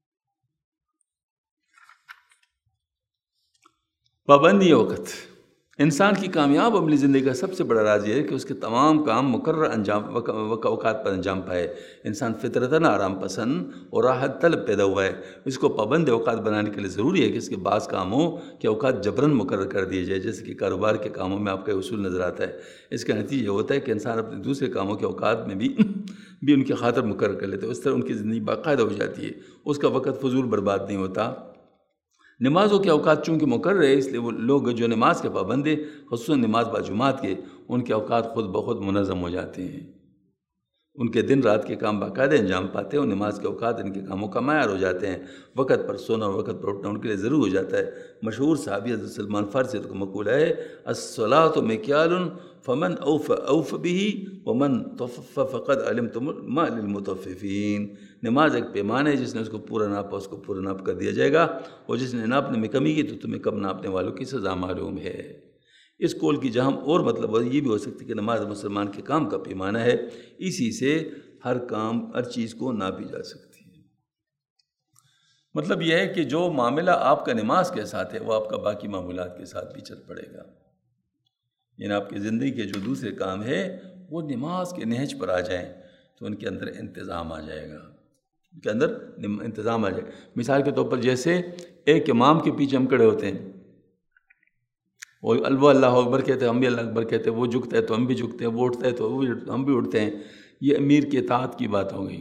پابندی وقت انسان کی کامیاب عملی زندگی کا سب سے بڑا راز یہ ہے کہ اس کے تمام کام مقرر اوقات پر انجام پائے۔ انسان فطرتاً آرام پسند اور راحت طلب پیدا ہوا ہے۔ اس کو پابند اوقات بنانے کے لیے ضروری ہے کہ اس کے بعض کاموں کے اوقات جبراً مقرر کر دیے جائے، جیسے کہ کاروبار کے کاموں میں آپ کا اصول نظر آتا ہے۔ اس کا نتیجہ یہ ہوتا ہے کہ انسان اپنے دوسرے کاموں کے اوقات میں بھی ان کی خاطر مقرر کر لیتے ہیں، اس طرح ان کی زندگی باقاعدہ ہو جاتی ہے، اس کا وقت فضول برباد نہیں ہوتا۔ نمازوں کے اوقات چونکہ مقرر ہے، اس لیے وہ لوگ جو نماز کے پابند ہیں، خصوصاً نماز با جماعت کے، ان کے اوقات خود بخود منظم ہو جاتے ہیں۔ ان کے دن رات کے کام باقاعدہ انجام پاتے ہیں اور نماز کے اوقات ان کے کاموں کا معیار ہو جاتے ہیں۔ وقت پر سونا اور وقت پر اٹھنا ان کے لیے ضرور ہو جاتا ہے۔ مشہور صحابی حضرت سلمان فارسی کا مقولہ ہے الصلاۃ مکیال فمن اوف به ومن طفف فقد علمتم ما للمطففین۔ نماز ایک پیمانہ ہے، جس نے اس کو پورا ناپا اس کو پورا ناپ کر دیا جائے گا، اور جس نے ناپنے میں کمی کی تو تمہیں کم ناپنے والوں کی سزا معلوم ہے۔ اس قول کی جہاں اور مطلب یہ بھی ہو سکتی ہے کہ نماز مسلمان کے کام کا پیمانہ ہے، اسی سے ہر کام ہر چیز کو ناپی جا سکتی ہے۔ مطلب یہ ہے کہ جو معاملہ آپ کا نماز کے ساتھ ہے وہ آپ کا باقی معاملات کے ساتھ بھی چل پڑے گا۔ یعنی آپ کی زندگی کے جو دوسرے کام ہے وہ نماز کے نہج پر آ جائیں تو ان کے اندر انتظام آ جائے گا، ان کے اندر انتظام آ جائے گا۔ مثال کے طور پر جیسے ایک امام کے پیچھے ہم کھڑے ہوتے ہیں، وہ اللہ اکبر کہتے ہیں، ہم بھی اللہ اکبر کہتے ہیں، وہ جھکتا ہے تو ہم بھی جھکتے ہیں، وہ اٹھتا ہے تو ہم بھی اٹھتے ہیں۔ یہ امیر کی اطاعت کی بات ہو گئی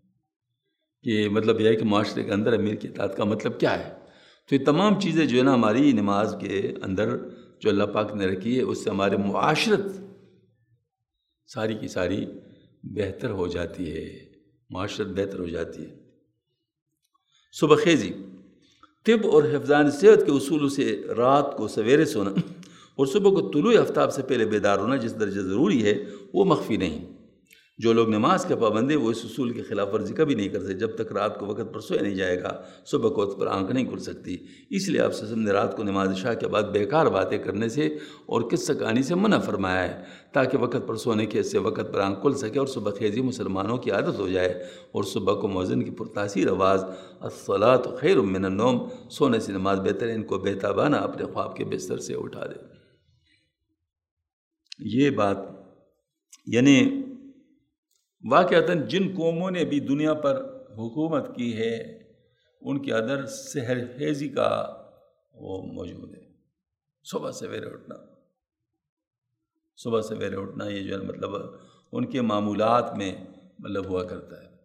کہ مطلب یہ ہے کہ معاشرے کے اندر امیر کی اطاعت کا مطلب کیا ہے۔ تو یہ تمام چیزیں جو ہے نا ہماری نماز کے اندر جو اللہ پاک نے رکھی ہے، اس سے ہمارے معاشرت ساری کی ساری بہتر ہو جاتی ہے، معاشرت بہتر ہو جاتی ہے۔ صبح خیزی طب اور حفظان صحت کے اصولوں سے رات کو سویرے سونا اور صبح کو طلوع آفتاب سے پہلے بیدار ہونا جس درجے ضروری ہے وہ مخفی نہیں۔ جو لوگ نماز کے پابند ہیں وہ اس اصول کی خلاف ورزی کبھی نہیں کرتے۔ جب تک رات کو وقت پر سویا نہیں جائے گا صبح کو وقت پر آنکھ نہیں کھل سکتی۔ اس لیے آپ صلی اللہ علیہ وسلم نے رات کو نماز عشاء کے بعد بیکار باتیں کرنے سے اور قصہ کہانی سے منع فرمایا ہے، تاکہ وقت پر سونے کے سے وقت پر آنکھ کھل سکے اور صبح خیزی مسلمانوں کی عادت ہو جائے، اور صبح کو مؤذن کی پرتاثیر آواز الصلاۃ خیر من النوم، سونے سے نماز بہتر ہے، ان کو بیتابانہ اپنے خواب کے بستر سے اٹھا دے۔ یہ بات یعنی واقعتاً جن قوموں نے بھی دنیا پر حکومت کی ہے ان کے اندر سحر خیزی کا وہ موجود ہے۔ صبح سویرے اٹھنا، صبح سویرے اٹھنا یہ جو ہے مطلب ان کے معمولات میں مطلب ہوا کرتا ہے۔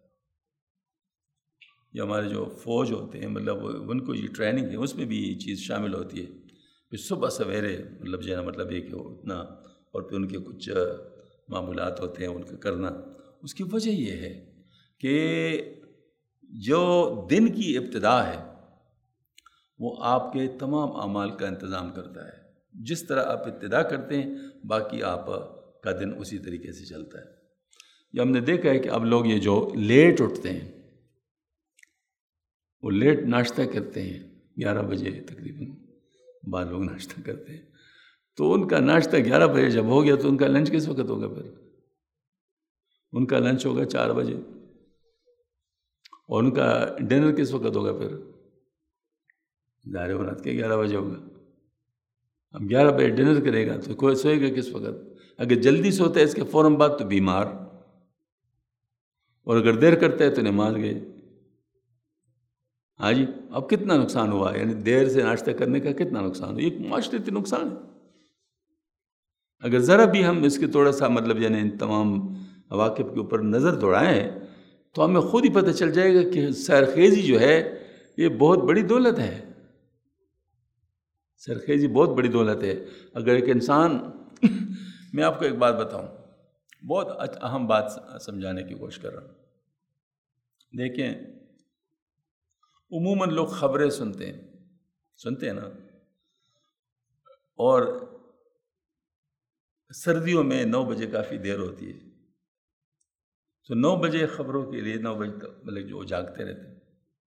یہ ہمارے جو فوج ہوتے ہیں مطلب ان کو یہ ٹریننگ ہے، اس میں بھی یہ چیز شامل ہوتی ہے کہ صبح سویرے مطلب جو ہے مطلب یہ کہ اٹھنا اور پھر ان کے کچھ معمولات ہوتے ہیں ان کا کرنا۔ اس کی وجہ یہ ہے کہ جو دن کی ابتدا ہے وہ آپ کے تمام اعمال کا انتظام کرتا ہے۔ جس طرح آپ ابتدا کرتے ہیں باقی آپ کا دن اسی طریقے سے چلتا ہے۔ یہ ہم نے دیکھا ہے کہ اب لوگ یہ جو لیٹ اٹھتے ہیں وہ لیٹ ناشتہ کرتے ہیں، 11 بجے تقریباً بعض لوگ ناشتہ کرتے ہیں، تو ان کا ناشتہ 11 بجے جب ہو گیا تو ان کا لنچ کس وقت ہوگا؟ پھر ان کا لنچ ہوگا 4 بجے، اور ان کا ڈنر کس وقت ہوگا پھر؟ ظاہر ہے رات کے 11 بجے ہوگا. اب 11 بجے ڈنر کرے گا تو کوئی سوئے گا کس وقت؟ اگر جلدی سوتا ہے اس کے فوراً بعد تو بیمار، اور اگر دیر کرتا ہے تو نماز گئے. ہاں جی، اب کتنا نقصان ہوا، یعنی دیر سے ناشتہ کرنے کا کتنا نقصان ہوا، یہ معاشرتی نقصان ہے. اگر ذرا بھی ہم اس کے تھوڑا سا مطلب یعنی ان تمام عواقب کے اوپر نظر دوڑائیں تو ہمیں خود ہی پتہ چل جائے گا کہ سیرخیزی جو ہے یہ بہت بڑی دولت ہے. سیرخیزی بہت بڑی دولت ہے. اگر ایک انسان میں آپ کو ایک بات بتاؤں، بہت اہم بات سمجھانے کی کوشش کر رہا ہوں. دیکھیں، عموماً لوگ خبریں سنتے ہیں نا، اور سردیوں میں 9 بجے کافی دیر ہوتی ہے، تو 9 بجے خبروں کے لیے 9 بجے تک مطلب جو جاگتے رہتے ہیں.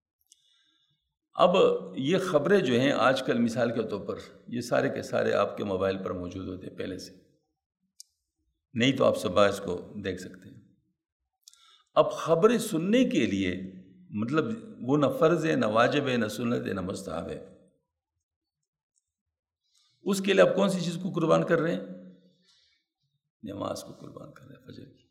اب یہ خبریں جو ہیں آج کل مثال کے طور پر یہ سارے کے سارے آپ کے موبائل پر موجود ہوتے ہیں پہلے سے، نہیں تو آپ صبح اس کو دیکھ سکتے ہیں. اب خبریں سننے کے لیے مطلب وہ نہ فرض ہے، نہ واجب ہے، نہ سنت ہے، نہ مستحب ہے. اس کے لیے آپ کون سی چیز کو قربان کر رہے ہیں؟ نماز کو قربان کر رہے ہیں، فجر کی.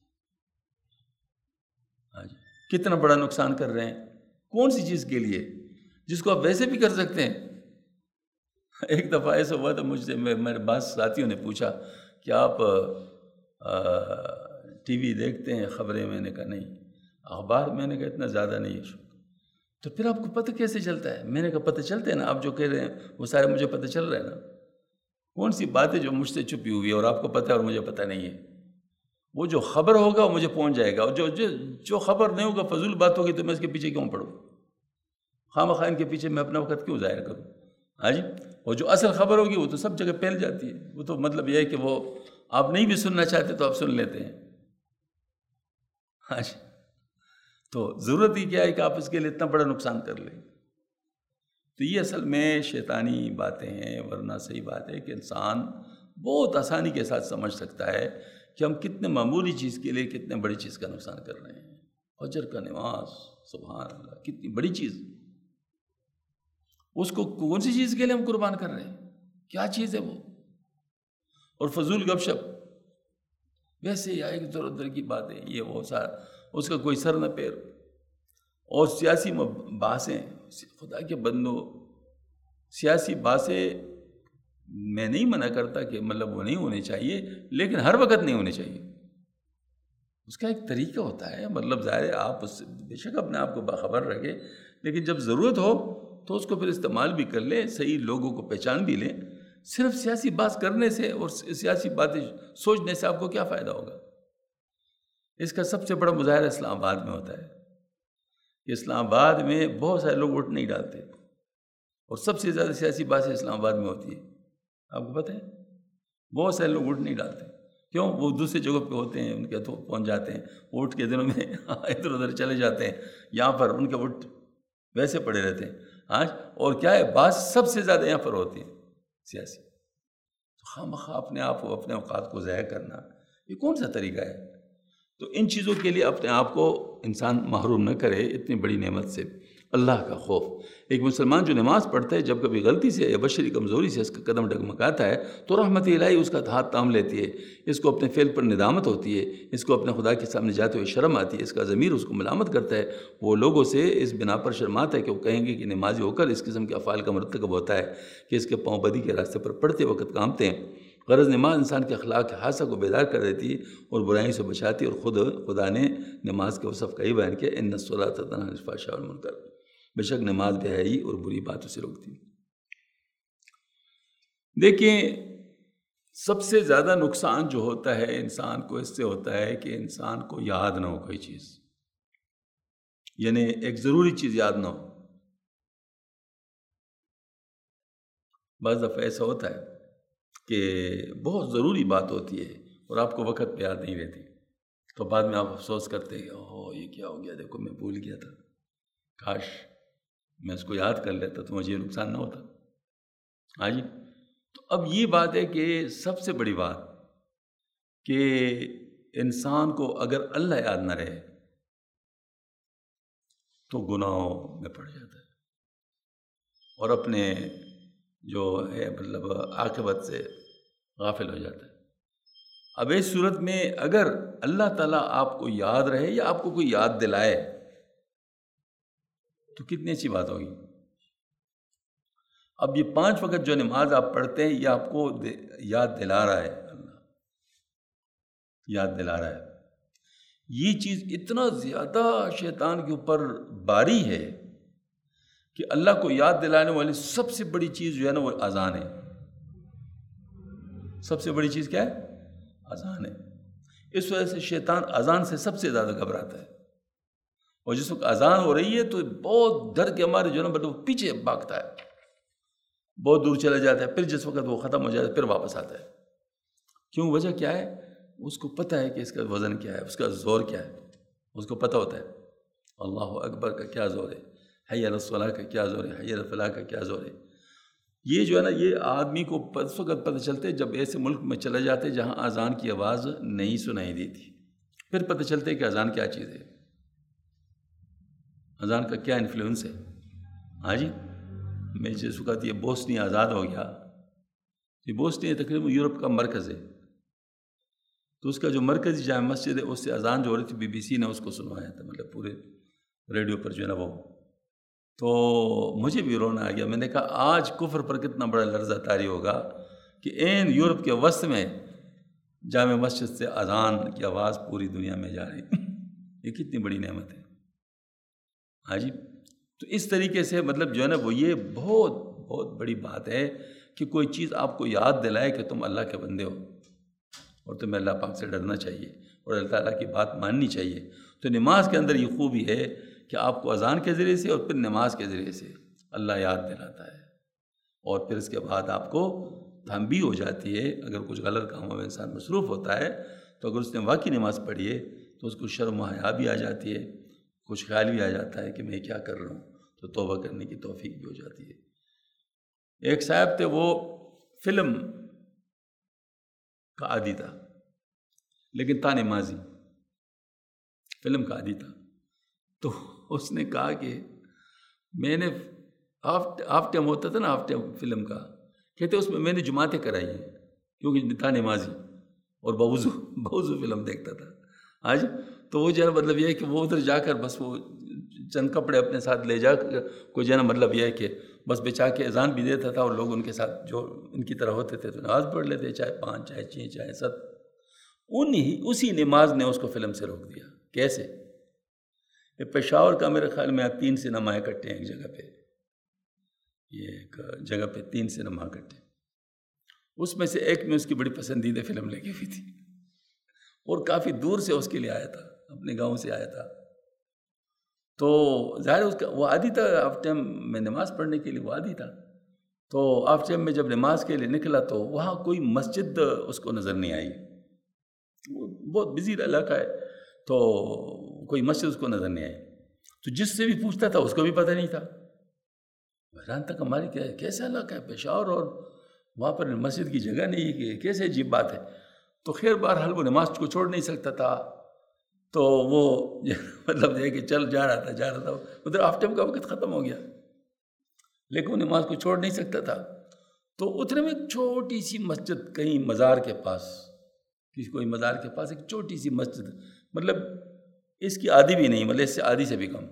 ہاں جی، کتنا بڑا نقصان کر رہے ہیں. کون سی چیز کے لیے جس کو آپ ویسے بھی کر سکتے ہیں. ایک دفعہ ایسا ہوا تھا مجھ سے، میرے بعض ساتھیوں نے پوچھا کہ آپ ٹی وی دیکھتے ہیں، خبریں؟ میں نے کہا نہیں. اخبار؟ میں نے کہا اتنا زیادہ نہیں ہے شوق. تو پھر آپ کو پتہ کیسے چلتا ہے؟ میں نے کہا پتہ چلتا ہے نا، آپ جو کہہ رہے ہیں وہ سارے مجھے پتہ چل رہا ہے نا. کون سی بات ہے جو مجھ سے چھپی ہوئی ہے اور آپ کو پتہ ہے اور مجھے پتہ نہیں ہے؟ وہ جو خبر ہوگا وہ مجھے پہنچ جائے گا، اور جو خبر نہیں ہوگا، فضول بات ہوگی تو میں اس کے پیچھے کیوں پڑوں؟ خواہ ان کے پیچھے میں اپنا وقت کیوں ظاہر کروں؟ ہاں جی. اور جو اصل خبر ہوگی وہ تو سب جگہ پھیل جاتی ہے. وہ تو مطلب یہ ہے کہ وہ آپ نہیں بھی سننا چاہتے تو آپ سن لیتے ہیں. ہاں جی. تو ضرورت ہی کیا ہے کہ آپ اس کے لیے اتنا بڑا نقصان کر لیں. تو یہ اصل میں شیطانی باتیں ہیں، ورنہ صحیح بات ہے کہ انسان بہت آسانی کے ساتھ سمجھ سکتا ہے کہ ہم کتنے معمولی چیز کے لیے کتنے بڑی چیز کا نقصان کر رہے ہیں. فجر کا نماز، سبحان اللہ، کتنی بڑی چیز. اس کو کون سی چیز کے لیے ہم قربان کر رہے ہیں؟ کیا چیز ہے وہ؟ اور فضول گپ شپ، ویسے ہی ایک ادھر ادھر کی باتیں، یہ وہ سارا، اس کا کوئی سر نہ پیر. اور سیاسی بحثیں، خدا کے بندو، سیاسی بحثیں میں نہیں منع کرتا کہ مطلب وہ نہیں ہونے چاہیے، لیکن ہر وقت نہیں ہونے چاہیے. اس کا ایک طریقہ ہوتا ہے. مطلب ظاہر ہے آپ اس سے بے شک اپنے آپ کو باخبر رکھیں، لیکن جب ضرورت ہو تو اس کو پھر استعمال بھی کر لیں، صحیح لوگوں کو پہچان بھی لیں. صرف سیاسی بات کرنے سے اور سیاسی باتیں سوچنے سے آپ کو کیا فائدہ ہوگا؟ اس کا سب سے بڑا مظاہرہ اسلام آباد میں ہوتا ہے. اسلام آباد میں بہت سارے لوگ ووٹ نہیں ڈالتے، اور سب سے زیادہ سیاسی باتیں اسلام آباد میں ہوتی ہے. آپ کو پتہ ہے بہت سارے لوگ ووٹ نہیں ڈالتے. کیوں؟ وہ دوسری جگہ پہ ہوتے ہیں، ان کے تو پہنچ جاتے ہیں، ووٹ کے دنوں میں ادھر ادھر چلے جاتے ہیں. یہاں پر ان کے ووٹ ویسے پڑے رہتے ہیں. آج اور کیا ہے، بات سب سے زیادہ یہاں پر ہوتی ہے سیاسی. تو خواہ اپنے آپ کو، اپنے اوقات کو ضائع کرنا، یہ کون سا طریقہ ہے؟ تو ان چیزوں کے لیے اپنے آپ کو انسان محروم نہ کرے اتنی بڑی نعمت سے. اللہ کا خوف. ایک مسلمان جو نماز پڑھتا ہے، جب کبھی غلطی سے یا بشری کمزوری سے اس کا قدم ڈگمگاتا ہے تو رحمت الہی اس کا ہاتھ تام لیتی ہے. اس کو اپنے فعل پر ندامت ہوتی ہے، اس کو اپنے خدا کے سامنے جاتے ہوئے شرم آتی ہے، اس کا ضمیر اس کو ملامت کرتا ہے. وہ لوگوں سے اس بنا پر شرماتا ہے کہ وہ کہیں گے کہ نمازی ہو کر اس قسم کے افعال کا مرتکب ہوتا ہے کہ اس کے پاؤں بدی کے راستے پر پڑھتے وقت کامتے ہیں. غرض نماز انسان کے اخلاق حادثہ کو بیدار کر دیتی ہے اور برائیوں سے بچاتی ہے. اور خدا نے نماز کے وصف کا ہی بیان کیا، ان الصلاۃ تنہی عن الفحشاء والمنکر. بے شک نماز بے حیائی اور بری باتوں سے روکتی. دیکھیں، سب سے زیادہ نقصان جو ہوتا ہے انسان کو اس سے ہوتا ہے کہ انسان کو یاد نہ ہو کوئی چیز، یعنی ایک ضروری چیز یاد نہ ہو. بعض دفعہ ایسا ہوتا ہے کہ بہت ضروری بات ہوتی ہے اور آپ کو وقت پہ یاد نہیں رہتی، تو بعد میں آپ افسوس کرتے ہیں، اوہ یہ کیا ہو گیا، دیکھو میں بھول گیا تھا، کاش میں اس کو یاد کر لیتا تو مجھے نقصان نہ ہوتا. ہاں جی. تو اب یہ بات ہے کہ سب سے بڑی بات کہ انسان کو اگر اللہ یاد نہ رہے تو گناہوں میں پڑ جاتا ہے اور اپنے جو ہے مطلب عاقبت سے غافل ہو جاتا ہے۔ اب اس صورت میں اگر اللہ تعالیٰ آپ کو یاد رہے یا آپ کو کوئی یاد دلائے تو کتنی اچھی بات ہوگی۔ اب یہ 5 وقت جو نماز آپ پڑھتے ہیں یہ آپ کو یاد دلا رہا ہے، اللہ یاد دلا رہا ہے۔ یہ چیز اتنا زیادہ شیطان کے اوپر باری ہے کہ اللہ کو یاد دلانے والی سب سے بڑی چیز جو ہے نا وہ اذان ہے۔ سب سے بڑی چیز کیا ہے؟ اذان ہے۔ اس وجہ سے شیطان اذان سے سب سے زیادہ گھبراتا ہے، اور جس وقت اذان ہو رہی ہے تو بہت ڈر کے ہمارے جو ہے نا مطلب پیچھے بھاگتا ہے، بہت دور چلا جاتا ہے، پھر جس وقت وہ ختم ہو جاتا ہے پھر واپس آتا ہے۔ کیوں؟ وجہ کیا ہے؟ اس کو پتہ ہے کہ اس کا وزن کیا ہے، اس کا زور کیا ہے، اس کو پتہ ہوتا ہے اللہ اکبر کا کیا زور ہے، حی علی الصلاۃ کا کیا زور ہے، حی علی الفلاح کا کیا زور ہے۔ یہ جو ہے نا یہ آدمی کو اس وقت پتہ چلتے جب ایسے ملک میں چلے جاتے جہاں اذان کی آواز نہیں سنائی دیتی، پھر پتہ چلتے کہ اذان کیا چیز ہے، اذان کا کیا انفلوئنس ہے۔ ہاں جی، میں جس وقت یہ بوسنی آزاد ہو گیا، یہ بوسنی تقریباً یورپ کا مرکز ہے، تو اس کا جو مرکزی جامع مسجد ہے اس سے اذان جو ہو رہی تھی BBC نے اس کو سنوایا تھا، مطلب پورے ریڈیو پر جو ہے نا وہ، تو مجھے بھی رونا آ گیا۔ میں نے کہا آج کفر پر کتنا بڑا لرزہ طاری ہوگا کہ این یورپ کے وسط میں جامع مسجد سے اذان کی آواز پوری دنیا میں جا رہی، یہ کتنی بڑی نعمت ہے۔ ہاں جی، تو اس طریقے سے مطلب جو ہے نا وہ یہ بہت بہت بڑی بات ہے کہ کوئی چیز آپ کو یاد دلائے کہ تم اللہ کے بندے ہو اور تمہیں اللہ پاک سے ڈرنا چاہیے اور اللہ تعالیٰ کی بات ماننی چاہیے۔ تو نماز کے اندر یہ خوبی ہے کہ آپ کو اذان کے ذریعے سے اور پھر نماز کے ذریعے سے اللہ یاد دلاتا ہے، اور پھر اس کے بعد آپ کو تنبیہ ہو جاتی ہے۔ اگر کچھ غلط کاموں میں انسان مصروف ہوتا ہے تو اگر اس نے واقعی نماز پڑھی ہے تو اس کو شرم و حیا بھی آ جاتی ہے، کچھ خیال بھی آ جاتا ہے کہ میں کیا کر رہا ہوں، تو توبہ کرنے کی توفیق بھی ہو جاتی ہے۔ ایک صاحب تھے وہ فلم کا عادی تھا لیکن تھا نمازی، فلم کا عادی تھا، تو اس نے کہا کہ میں نے ہاف ٹائم ہوتا تھا نا، ہاف ٹائم فلم کا، کہتے اس میں میں نے جماعتیں کرائی ہیں کیونکہ تھا نمازی اور بوضو فلم دیکھتا تھا۔ آج تو وہ جو ہے مطلب یہ ہے کہ وہ ادھر جا کر بس وہ چند کپڑے اپنے ساتھ لے جا کر کوئی جو ہے نا مطلب یہ ہے کہ بس بچا کے اذان بھی دیتا تھا، اور لوگ ان کے ساتھ جو ان کی طرح ہوتے تھے تو نماز پڑھ لیتے، چاہے 5 چاہے 6 چاہے 7۔ اسی نماز نے اس کو فلم سے روک دیا۔ کیسے؟ پشاور کا میرے خیال میں 3 سینما اکٹھے ہیں ایک جگہ پہ، یہ ایک جگہ پہ 3 سینما اکٹھے، اس میں سے ایک میں اس کی بڑی پسندیدہ فلم لگی ہوئی تھی، اور کافی دور سے اس کے لیے آیا تھا، اپنے گاؤں سے آیا تھا، تو ظاہر اس کا وہ عادی تھا آف ٹائم میں نماز پڑھنے کے لیے، وہ عادی تھا۔ تو آف ٹائم میں جب نماز کے لیے نکلا تو وہاں کوئی مسجد اس کو نظر نہیں آئی، وہ بہت بزی علاقہ ہے، تو کوئی مسجد اس کو نظر نہیں آئی، تو جس سے بھی پوچھتا تھا اس کو بھی پتہ نہیں تھا۔ حیران تک ہماری کیسا علاقہ ہے پشاور اور وہاں پر مسجد کی جگہ نہیں ہے، کہ کیسے عجیب بات ہے۔ تو خیر بہرحال وہ نماز کو چھوڑ نہیں سکتا تھا، تو وہ مطلب یہ کہ چل جا رہا تھا ادھر آف ٹائم کا وقت ختم ہو گیا، لیکن وہ نماز کو چھوڑ نہیں سکتا تھا۔ تو اتنے میں ایک چھوٹی سی مسجد کہیں مزار کے پاس، کوئی مزار کے پاس ایک چھوٹی سی مسجد، مطلب اس کی آدھی بھی نہیں، مطلب اس سے آدھی سے بھی کم،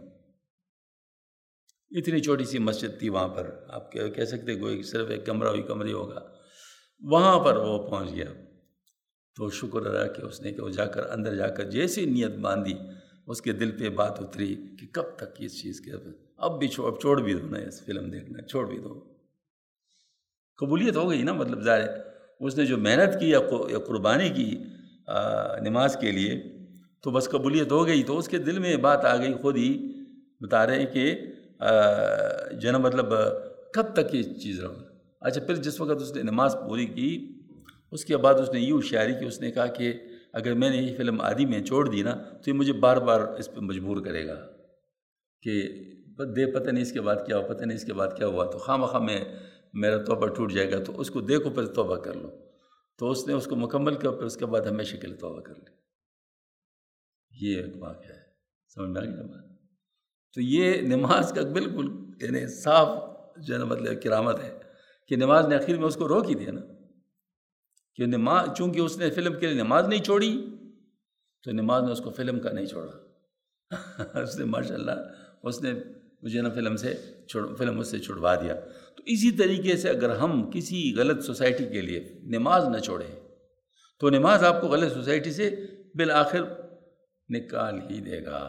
اتنی چھوٹی سی مسجد تھی وہاں پر، آپ کہہ سکتے کوئی صرف ایک کمرہ ہوگا، وہاں پر وہ پہنچ گیا۔ تو شکر ادا کہ اس نے کہ وہ جا کر اندر جا کر جیسی نیت باندھی، اس کے دل پہ بات اتری کہ کب تک اس چیز کے اب چھوڑ بھی دو نا، اس فلم دیکھنا چھوڑ بھی دو۔ قبولیت ہو گئی نا، مطلب ظاہر اس نے جو محنت کی یا قربانی کی نماز کے لیے، تو بس قبولیت ہو گئی۔ تو اس کے دل میں بات آ گئی، خود ہی بتا رہے ہیں کہ جو نا مطلب کب تک یہ چیز رہو۔ اچھا، پھر جس وقت اس نے نماز پوری کی اس کے بعد اس نے یہ ہوشیاری کی، اس نے کہا کہ اگر میں نے یہ فلم آدھی میں چھوڑ دی نا تو یہ مجھے بار بار اس پہ مجبور کرے گا کہ پتہ نہیں اس کے بعد کیا ہوا، پتہ نہیں اس کے بعد کیا ہوا، تو خواہ میں میرا توبہ ٹوٹ جائے گا، تو اس کو دیکھو پھر توبہ کر لو۔ تو اس نے اس کو مکمل کیا، پھر اس کے بعد ہمیشہ کے لیے توبہ کر لی۔ یہ ایک واقعہ ہے، سمجھ میں آ گئی نا بات؟ تو یہ نماز کا بالکل یعنی صاف جو ہے نا مطلب کرامت ہے کہ نماز نے آخر میں اس کو روک ہی دیا نا، کہ نماز چونکہ اس نے فلم کے لیے نماز نہیں چھوڑی تو نماز نے اس کو فلم کا نہیں چھوڑا اس نے ماشاءاللہ اس نے مجھے نا فلم اس سے چھڑوا دیا۔ تو اسی طریقے سے اگر ہم کسی غلط سوسائٹی کے لیے نماز نہ چھوڑیں تو نماز آپ کو غلط سوسائٹی سے بالآخر نکال ہی دے گا۔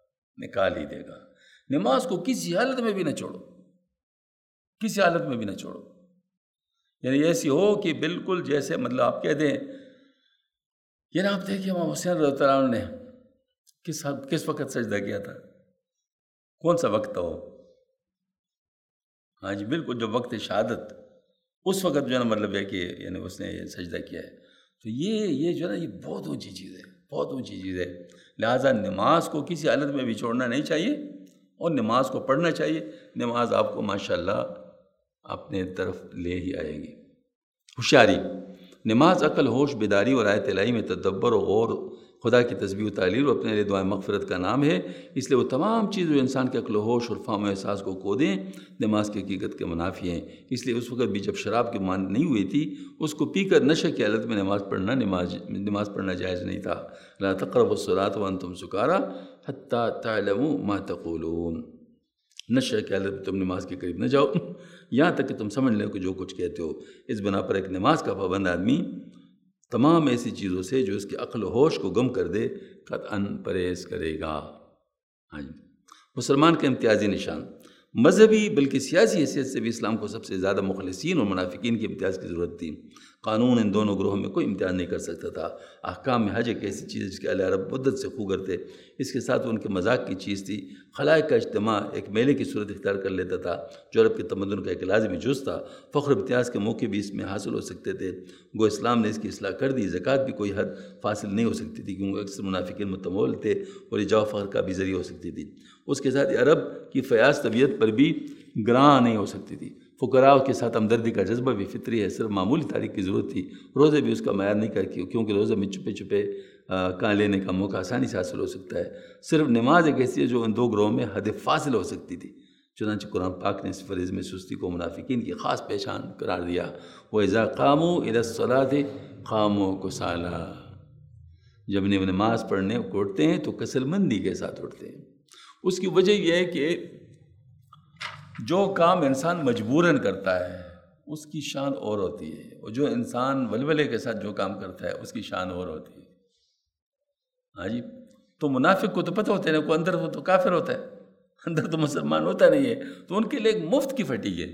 نماز کو کسی حالت میں بھی نہ چھوڑو، کسی حالت میں بھی نہ چھوڑو، یعنی ایسی ہو کہ بالکل جیسے مطلب آپ کہہ دیں یہ نا آپ دیکھیں امام حسین رضی اللہ عنہ نے کس وقت سجدہ کیا تھا، کون سا وقت تھا وہ؟ ہاں جی بالکل جو وقت شہادت، اس وقت جو ہے نا مطلب ہے کہ یعنی اس نے یہ سجدہ کیا ہے۔ تو یہ جو ہے نا یہ بہت اونچی چیز ہے، بہت اونچی چیز ہے۔ لہٰذا نماز کو کسی حالت میں بھی چھوڑنا نہیں چاہیے اور نماز کو پڑھنا چاہیے۔ نماز آپ کو ماشاءاللہ اپنے طرف لے ہی آئے گی۔ ہوشیاری، نماز عقل، ہوش، بیداری اور آیت الہی میں تدبر و غور، خدا کی تسبیح و تعلیل اور اپنے لیے دعائیں مغفرت کا نام ہے۔ اس لیے وہ تمام چیزیں جو انسان کے عقل و ہوش اور فہم و احساس کو کھو دیں نماز کی حقیقت کے منافی ہیں۔ اس لیے اس وقت بھی جب شراب کی مان نہیں ہوئی تھی اس کو پی کر نشے کی حالت میں نماز پڑھنا جائز نہیں تھا۔ لا تقربوا الصلاة وانتم سکارى حتى تعلموا ما تقولون، نشے کی حالت میں تم نماز کے قریب نہ جاؤ یہاں تک کہ تم سمجھ لو کہ جو کچھ کہتے ہو۔ اس بنا پر ایک نماز کا پابند آدمی تمام ایسی چیزوں سے جو اس کے عقل و ہوش کو گم کر دے قطعاً پرہیز کرے گا۔ ہاں جی، مسلمان کا امتیازی نشان، مذہبی بلکہ سیاسی حیثیت سے بھی اسلام کو سب سے زیادہ مخلصین اور منافقین کے امتیاز کی ضرورت تھی۔ قانون ان دونوں گروہوں میں کوئی امتیاز نہیں کر سکتا تھا۔ احکام میں حج ایک ایسی چیز ہے جس کے اہل عرب مدت سے خوگر تھے، اس کے ساتھ ان کے مذاق کی چیز تھی۔ خلائق کا اجتماع ایک میلے کی صورت اختیار کر لیتا تھا جو عرب کے تمدن کا ایک لازمی جز تھا۔ فخر امتیاز کے موقع بھی اس میں حاصل ہو سکتے تھے، گو اسلام نے اس کی اصلاح کر دی۔ زکوٰۃ بھی کوئی حد فاصل نہیں ہو سکتی تھی کیونکہ اکثر منافقین متمول تھے اور ایجاء فخر کا بھی ذریعہ ہو سکتی تھی۔ اس کے ساتھ عرب کی فیاض طبیعت پر بھی گراں نہیں ہو سکتی تھی۔ فقراء کے ساتھ ہمدردی کا جذبہ بھی فطری ہے، صرف معمولی تاریخ کی ضرورت تھی۔ روزے بھی اس کا معیار نہیں کرتی کیونکہ روزے میں چھپے چھپے کان لینے کا موقع آسانی سے حاصل ہو سکتا ہے۔ صرف نماز ایک ایسی ہے جو ان دو گروہوں میں حد فاصل ہو سکتی تھی۔ چنانچہ قرآن پاک نے اس فریض میں سستی کو منافقین کی خاص پہچان قرار دیا۔ وَإِذَا قَامُوا إِلَى الصَّلَاةِ قَامُوا كُسَالَىٰ، جب نماز پڑھنے کو اٹھتے ہیں تو کسل مندی کے ساتھ اٹھتے ہیں۔ اس کی وجہ یہ ہے کہ جو کام انسان مجبوراً کرتا ہے اس کی شان اور ہوتی ہے، اور جو انسان ولولے کے ساتھ جو کام کرتا ہے اس کی شان اور ہوتی ہے۔ ہاں جی، تو منافق کو تو پتہ ہوتا ہے نا، کو اندر وہ تو کافر ہوتا ہے، اندر تو مسلمان ہوتا نہیں ہے، تو ان کے لیے ایک مفت کی پھٹی ہے۔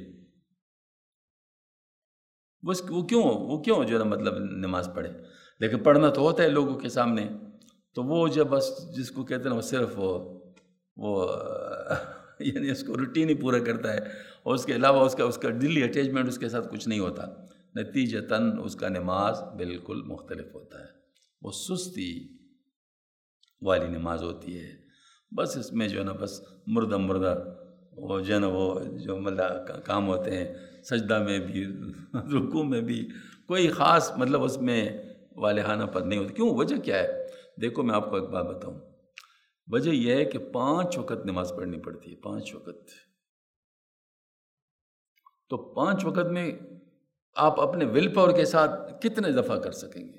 وہ کیوں جو ہے نا مطلب نماز پڑھے، لیکن پڑھنا تو ہوتا ہے لوگوں کے سامنے، تو وہ جب بس جس کو کہتے ہیں وہ صرف وہ یعنی اس کو روٹین ہی پورا کرتا ہے اور اس کے علاوہ اس کا دلی اٹیچمنٹ اس کے ساتھ کچھ نہیں ہوتا، نتیجتاً اس کا نماز بالکل مختلف ہوتا ہے، وہ سستی والی نماز ہوتی ہے۔ بس اس میں جو ہے نا بس مردہ وہ جو ہے نا وہ جو مطلب کام ہوتے ہیں، سجدہ میں بھی رکوع میں بھی کوئی خاص مطلب اس میں والہانہ پن نہیں ہوتی۔ کیوں؟ وجہ کیا ہے؟ دیکھو میں آپ کو ایک بات بتاؤں، وجہ یہ ہے کہ 5 وقت نماز پڑھنی پڑتی ہے، 5 وقت۔ تو 5 وقت میں آپ اپنے ول پاور کے ساتھ کتنے دفعہ کر سکیں گے؟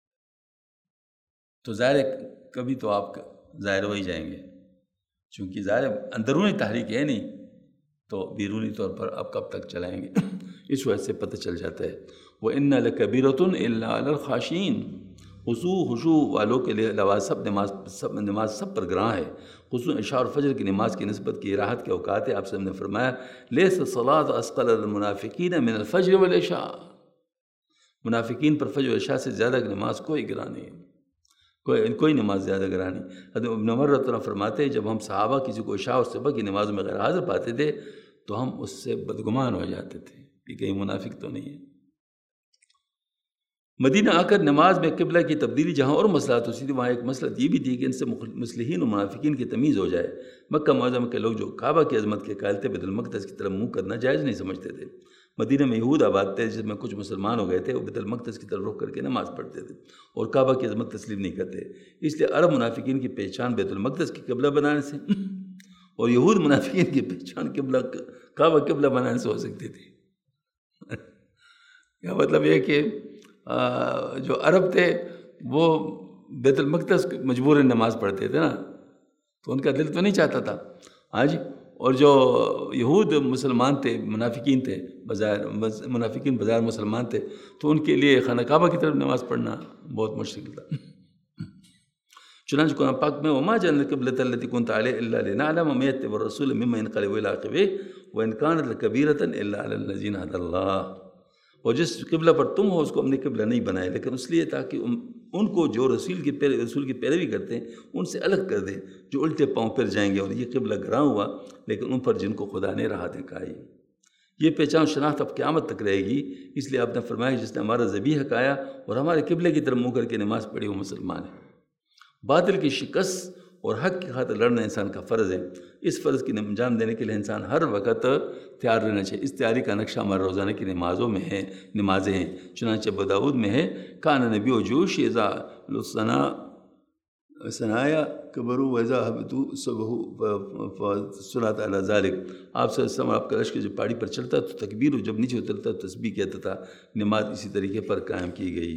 تو ظاہر ہے کبھی تو آپ ظاہر ہو ہی جائیں گے، چونکہ ظاہر اندرونی تحریک ہے نہیں، تو بیرونی طور پر آپ کب تک چلائیں گے؟ اس وجہ سے پتہ چل جاتا ہے وَإِنَّ لَكَبِيرَةٌ إِلَّا عَلَى الْخَاشِعِينَ، خشوع والوں کے لیے نماز سب پر گراں ہے، خصوصاً عشاء اور فجر کی نماز کی نسبت کی راحت کے اوقات ہے۔ آپ سے ہم نے فرمایا لَيْسَ الصَّلَاةُ أَثْقَلَ عَلَى الْمُنَافِقِينَ مِنَ الْفَجْرِ وَالْعِشَاءِ، منافقین پر فجر و عشاء سے زیادہ نماز کوئی گراں نہیں ہے، کوئی نماز زیادہ گراں نہیں۔ حضرت ابن عمر رضی اللہ عنہ فرماتے ہیں جب ہم صحابہ کسی کو عشاء اور صبح کی نماز میں غیر حاضر پاتے تھے تو ہم اس سے بدگمان ہو جاتے تھے کہ کہیں منافق تو نہیں ہے۔ مدینہ آ کر نماز میں قبلہ کی تبدیلی جہاں اور مسئلات ہوتی تھی، وہاں ایک مسئلہ یہ بھی تھی کہ ان سے مصلحین و منافقین کی تمیز ہو جائے۔ مکہ معظمہ کے لوگ جو کعبہ کی عظمت کے قائل تھے بیت المقدس کی طرف منہ کرنا جائز نہیں سمجھتے تھے۔ مدینہ میں یہود آباد تھے جس میں کچھ مسلمان ہو گئے تھے، وہ بیت المقدس کی طرف رخ کر کے نماز پڑھتے تھے اور کعبہ کی عظمت تسلیم نہیں کرتے۔ اس لیے عرب منافقین کی پہچان بیت المقدس کی قبلہ بنانے سے اور یہود منافقین کی پہچان کعبہ قبلہ بنانے سے ہو سکتی تھی. کیا مطلب یہ کہ جو عرب تھے وہ بیت المقدس مجبور نماز پڑھتے تھے نا، تو ان کا دل تو نہیں چاہتا تھا. ہاں جی. اور جو یہود مسلمان تھے، منافقین تھے، منافقین بظاہر مسلمان تھے، تو ان کے لیے خانہ کعبہ کی طرف نماز پڑھنا بہت مشکل تھا. چنانچہ قرآن پاک میں وما جعلنا القبلۃ التي كنت عليها الا لنعلم من يتبع الرسول ممن ينقلب الى عقبيه وان كانت لكبيرة الا على الذين هدى الله. اور جس قبلہ پر تم ہو اس کو ہم نے قبلہ نہیں بنایا، لیکن اس لیے تاکہ ان کو جو رسول کی پیروی کرتے ہیں ان سے الگ کر دیں، جو الٹے پاؤں پھر جائیں گے. اور یہ قبلہ گراں ہوا لیکن ان پر جن کو خدا نے راہ دکھائی. یہ پہچان شناخت اب قیامت تک رہے گی. اس لیے آپ نے فرمایا جس نے ہمارا ذبیحہ کھایا اور ہمارے قبلے کی طرف منہ کر کے نماز پڑھی وہ مسلمان ہے. باطل کی شکست اور حق کی خاطر لڑنا انسان کا فرض ہے. اس فرض کی انجام دینے کے لیے انسان ہر وقت تیار رہنا چاہیے. اس تیاری کا نقشہ ہمارے روزانہ کی نمازیں ہیں. چنانچہ ابو داؤد میں ہے کان نبی و جوش اذا ثنایا کبرو وضا حبتو صلاۃ علی ذالک. آپ صلی اللہ علیہ وسلم آپ کا لشکر جو پہاڑی پر چلتا تو تکبیر، اور جب نیچے اترتا تسبیح کہتا تھا. نماز اسی طریقے پر قائم کی گئی.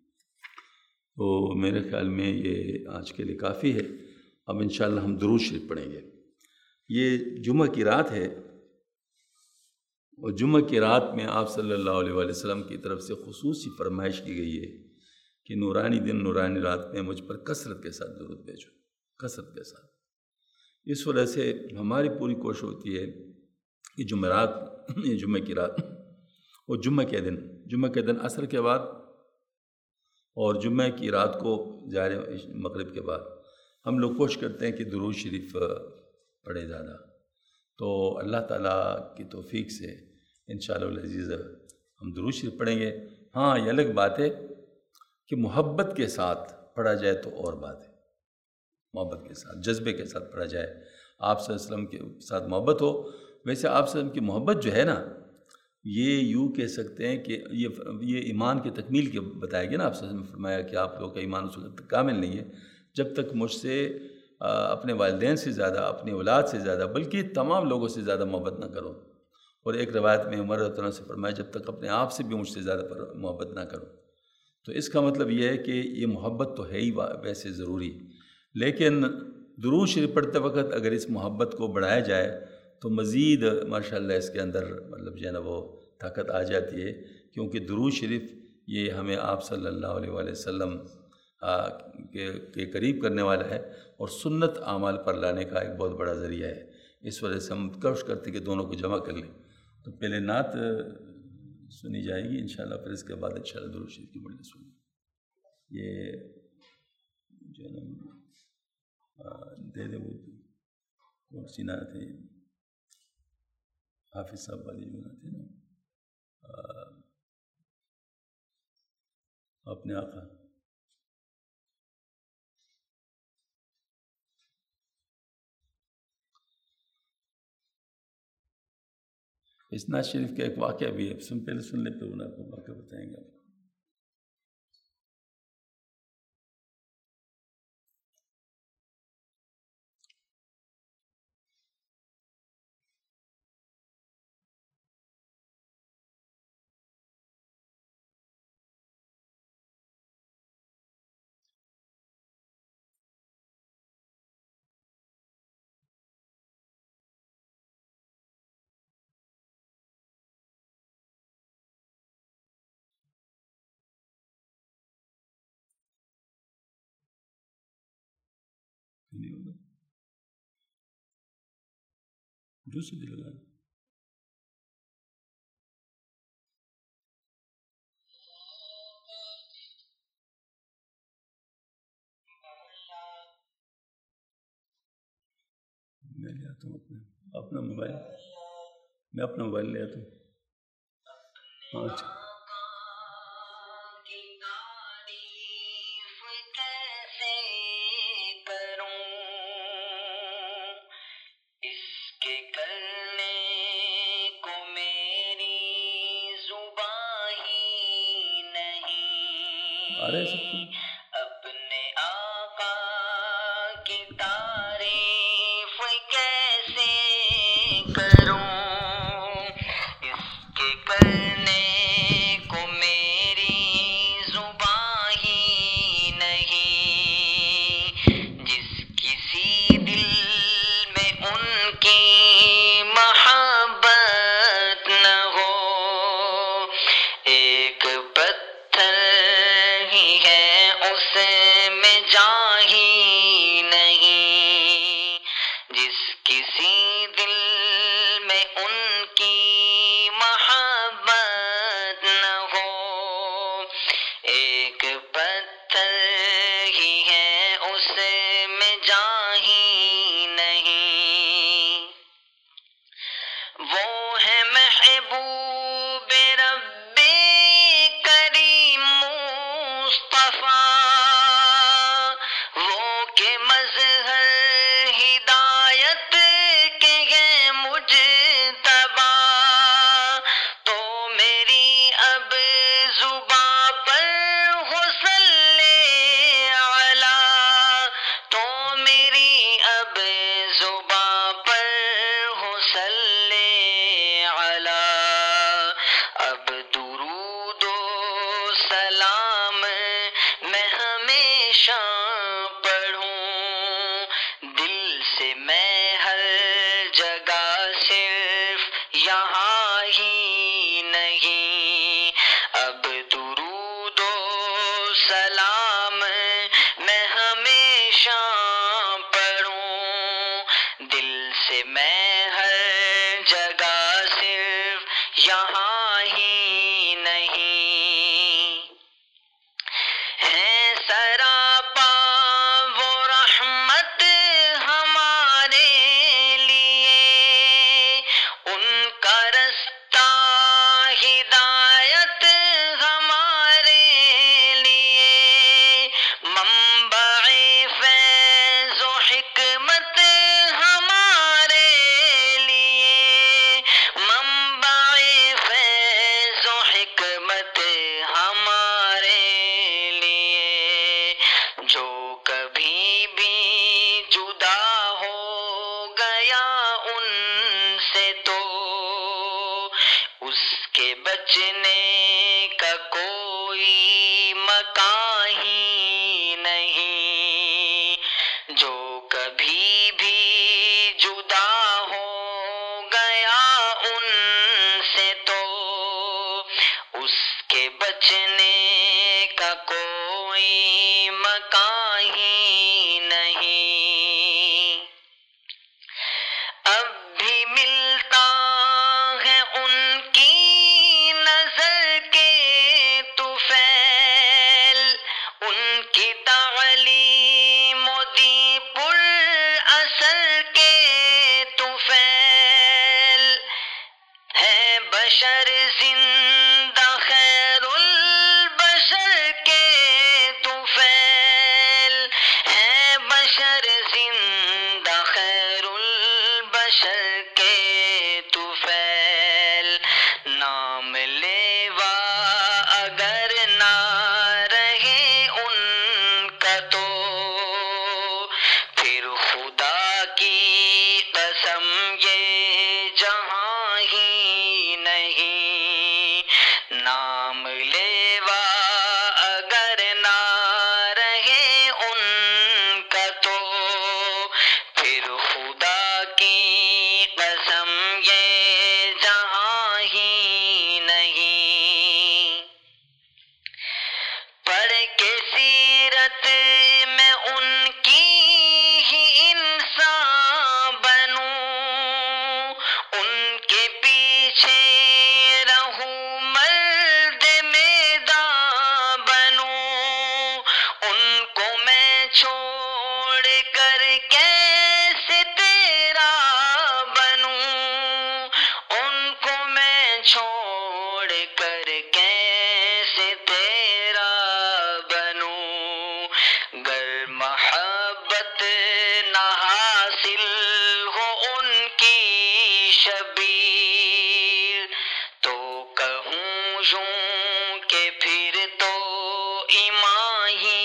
تو میرے خیال میں یہ آج کے لیے کافی ہے. اب انشاءاللہ ہم درود شریف پڑھیں گے. یہ جمعہ کی رات ہے اور جمعہ کی رات میں آپ صلی اللہ علیہ وآلہ وسلم کی طرف سے خصوصی فرمائش کی گئی ہے کہ نورانی دن نورانی رات میں مجھ پر کثرت کے ساتھ درود بھیجو، کثرت کے ساتھ. اس وجہ سے ہماری پوری کوشش ہوتی ہے کہ جمعرات، یہ جمعہ کی رات اور جمعہ کے دن عصر کے بعد اور جمعہ کی رات کو ظاہر مغرب کے بعد ہم لوگ کوشش کرتے ہیں کہ درود شریف پڑھے زیادہ. تو اللہ تعالیٰ کی توفیق سے انشاءاللہ العزیز ہم درود شریف پڑھیں گے. ہاں یہ الگ بات ہے کہ محبت کے ساتھ پڑھا جائے تو اور بات ہے. محبت کے ساتھ، جذبے کے ساتھ پڑھا جائے. آپ صلی اللہ علیہ وسلم کے ساتھ محبت ہو. ویسے آپ صلی اللہ علیہ وسلم کی محبت جو ہے نا، یہ یوں کہہ سکتے ہیں کہ یہ ایمان کی تکمیل کے بتایا گیا نا. آپ صلی اللہ علیہ وسلم نے فرمایا کہ آپ لوگوں کا ایمان اس وقت تک کامل نہیں ہے جب تک مجھ سے اپنے والدین سے زیادہ، اپنی اولاد سے زیادہ، بلکہ تمام لوگوں سے زیادہ محبت نہ کرو. اور ایک روایت میں عمر رضی اللہ عنہ سے فرمایا جب تک اپنے آپ سے بھی مجھ سے زیادہ محبت نہ کرو. تو اس کا مطلب یہ ہے کہ یہ محبت تو ہے ہی ویسے ضروری، لیکن درود شریف پڑھتے وقت اگر اس محبت کو بڑھایا جائے تو مزید ماشاءاللہ اس کے اندر مطلب جو ہے نا وہ طاقت آ جاتی ہے. کیونکہ درود شریف یہ ہمیں آپ صلی اللہ علیہ وآلہ وسلم کے قریب کرنے والا ہے اور سنت اعمال پر لانے کا ایک بہت بڑا ذریعہ ہے. اس وجہ سے ہم کوشش کرتے ہیں کہ دونوں کو جمع کر لیں. تو پہلے نعت سنی جائے گی انشاءاللہ، پھر اس کے بعد انشاءاللہ درود شریف کی مجلس ہوگی. یہ جو ہے نا دے دے وہ کون سی نعت ہے، حافظ صاحب والی جو نعت ہے نا، اپنے آقا. اس نعت شریف کا ایک واقعہ بھی ہے، پہلے سن لیں پھر انہیں آپ کو واقعہ بتائیں گے. آپ نہیں ہوگا دوسری دل لگا. میں لے آتا ہوں اپنا موبائل، میں اپنا موبائل لے آتا ہوں. ہاں اچھا آ رہا ہے سب کو. اپنے آقا کی تعریف کیسے کروں، اس کے کرنے کو میری زباں ہی نہیں، جس کسی دل میں ان کی محبت نہ ہو، ایک پتھر ہی ہے اس میں جان ہی نہیں، جس کسی دل میں ان کی محبت نہ ہو، ایک پتھر ہی ہے اس میں جان ہی نہیں، وہ ہے محبوب رب کریم مصطفیٰ، وہ کہ مظہر ہدایت کے ہیں مجتبی، تو میری اب زباں پر ہو صلی علی، تو میری اب زباں پر ہو صلی علی، اب درود و سلام میں ہمیشہ پڑھوں، دل سے میں ہر جگہ صرف یہاں ہی نہیں، اب درود و سلام میں ہمیشہ پڑھوں، دل سے میں ہر جگہ صرف یہاں ہی نہیں، ہے سراپا وہ رحمت ہمارے لیے، ان کا رستہ ہدایت ہمارے لیے، منبع فیض و حکمت ہمارے لیے، منبع فیض و حکمت ہمارے لیے، جو کبھی بھی جدا ہو گیا ان سے تو اس کے بچنے کا کوئی مکان ہی نہیں، جو کبھی بھی جدا ہو گیا ان سے تو اس کے بچنے کا کوئی مکان ہی نہیں، اب بھی ملتا ہے ان کی نظر کے طفیل، ان کی تعلیم و دی پر اثر کے طفیل، ہے بشر زندہ خیر البشر کے طفیل، ہے بشر زندہ خیر البشر کے طفیل، نام لیوا اگر نہ رہے ان کا تو پھر خدا کی قسم یہ جہاں ہی نہیں، نام لیوا اگر نہ رہے ان کا تو پھر خدا کی قسم یہ جہاں ہی نہیں، پڑھ کے سیرت میں ان کی ہی انسان بنوں، ان کے پیچھے رہوں مرد میدان بنوں، ان کو میں چھوڑ کر کیسے تیرا بنوں، ان کو میں چھوڑ کر کیسے تیرا بنوں، گر محبت نہ حاصل ہو ان کی شبیر، تو کہوں یوں کہ پھر تو ایمان ہی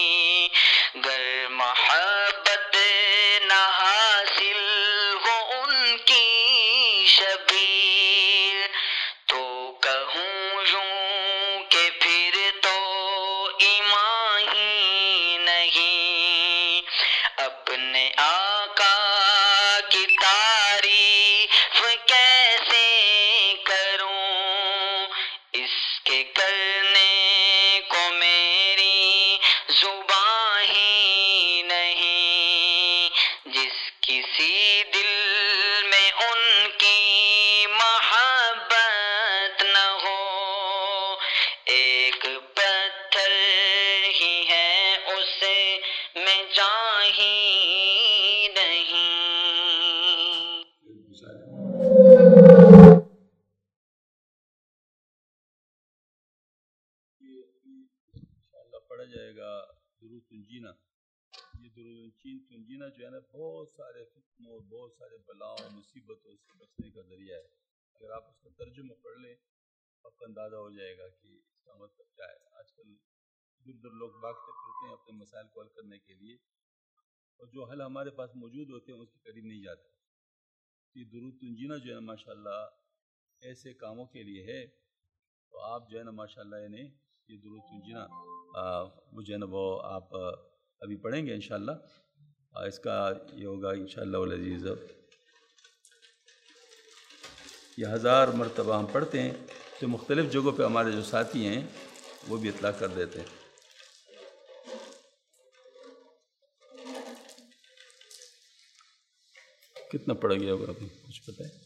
نہیں، گر محبت نہ حاصل ہو ان شبیر تو کہوں یوں کہ پھر تو ایمان ہی نہیں، اپنے آقا کی تعریف کیسے کروں، اس کے کرنے کو میری زبان ہی نہیں، جس کسی دل میں ان کی محبت نہ ہو، ایک پتھر ہی ہے اسے میں جان ہی نہیں۔ انشاءاللہ پڑھا جائے گا درود تنجینا۔ یہ درود تنجینا جو ہے نا بہت سارے فتنوں، بہت سارے بلاؤں، مصیبتوں سے بچنے کا ذریعہ ہے۔ اگر آپ اس کا ترجمہ پڑھ لیں تو آپ کو اندازہ ہو جائے گا کہ اس کا مطلب کیا ہے۔ آج کل دور دور لوگ بھاگتے پھرتے ہیں اپنے مسائل کو حل کرنے کے لیے، اور جو حل ہمارے پاس موجود ہوتے ہیں اس کے قریب نہیں جاتے۔ یہ درود تنجینا جو ہے نا ماشاءاللہ ایسے کاموں کے لیے ہے، تو آپ جو ہے نا ماشاءاللہ یعنی یہ درود تنجینا وہ جو ہے نا وہ آپ ابھی پڑھیں گے انشاءاللہ۔ اس کا یہ ہوگا انشاءاللہ العزیز، یہ 1000 مرتبہ ہم پڑھتے ہیں، تو مختلف جگہوں پہ ہمارے جو ساتھی ہیں وہ بھی اطلاع کر دیتے ہیں۔ کتنا پڑا گیا ہوگا ابھی کچھ پتہ ہے؟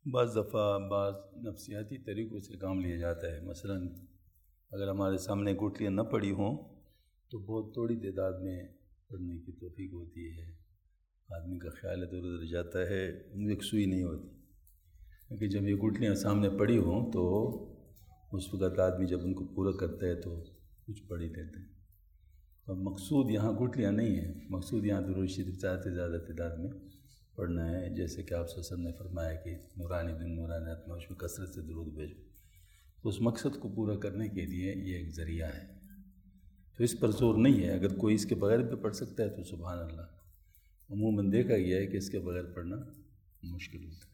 بعض دفعہ بعض نفسیاتی طریقوں سے کام لیا جاتا ہے. مثلا اگر ہمارے سامنے گٹلیاں نہ پڑی ہوں تو بہت تھوڑی تعداد میں پڑھنے کی توفیق ہوتی ہے. آدمی کا خیال ادھر ادھر جاتا ہے، یکسوئی نہیں ہوتی. کیونکہ جب یہ گٹلیاں سامنے پڑی ہوں تو اس وقت آدمی جب ان کو پورا کرتا ہے تو کچھ پڑھ ہی لیتے ہیں. تو مقصود یہاں گٹلیاں نہیں ہیں، مقصود یہاں درود شریف زیادہ سے زیادہ تعداد میں پڑھنا ہے. جیسے کہ آپ صلی اللہ علیہ وسلم نے فرمایا کہ نورانی دن نورانیت میں اس میں کثرت سے درود بھیجو. تو اس مقصد کو پورا کرنے کے لیے یہ ایک ذریعہ ہے. تو اس پر زور نہیں ہے. اگر کوئی اس کے بغیر بھی پڑھ سکتا ہے تو سبحان اللہ. عموماً دیکھا گیا ہے کہ اس کے بغیر پڑھنا مشکل ہوتا ہے.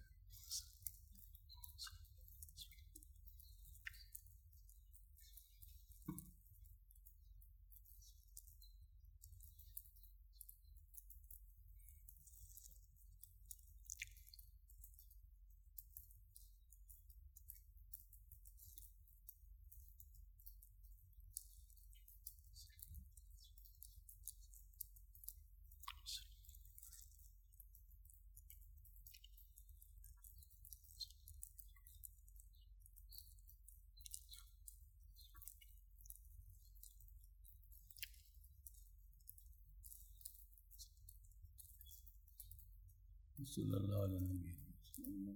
صلی اللہ علیہ وسلم.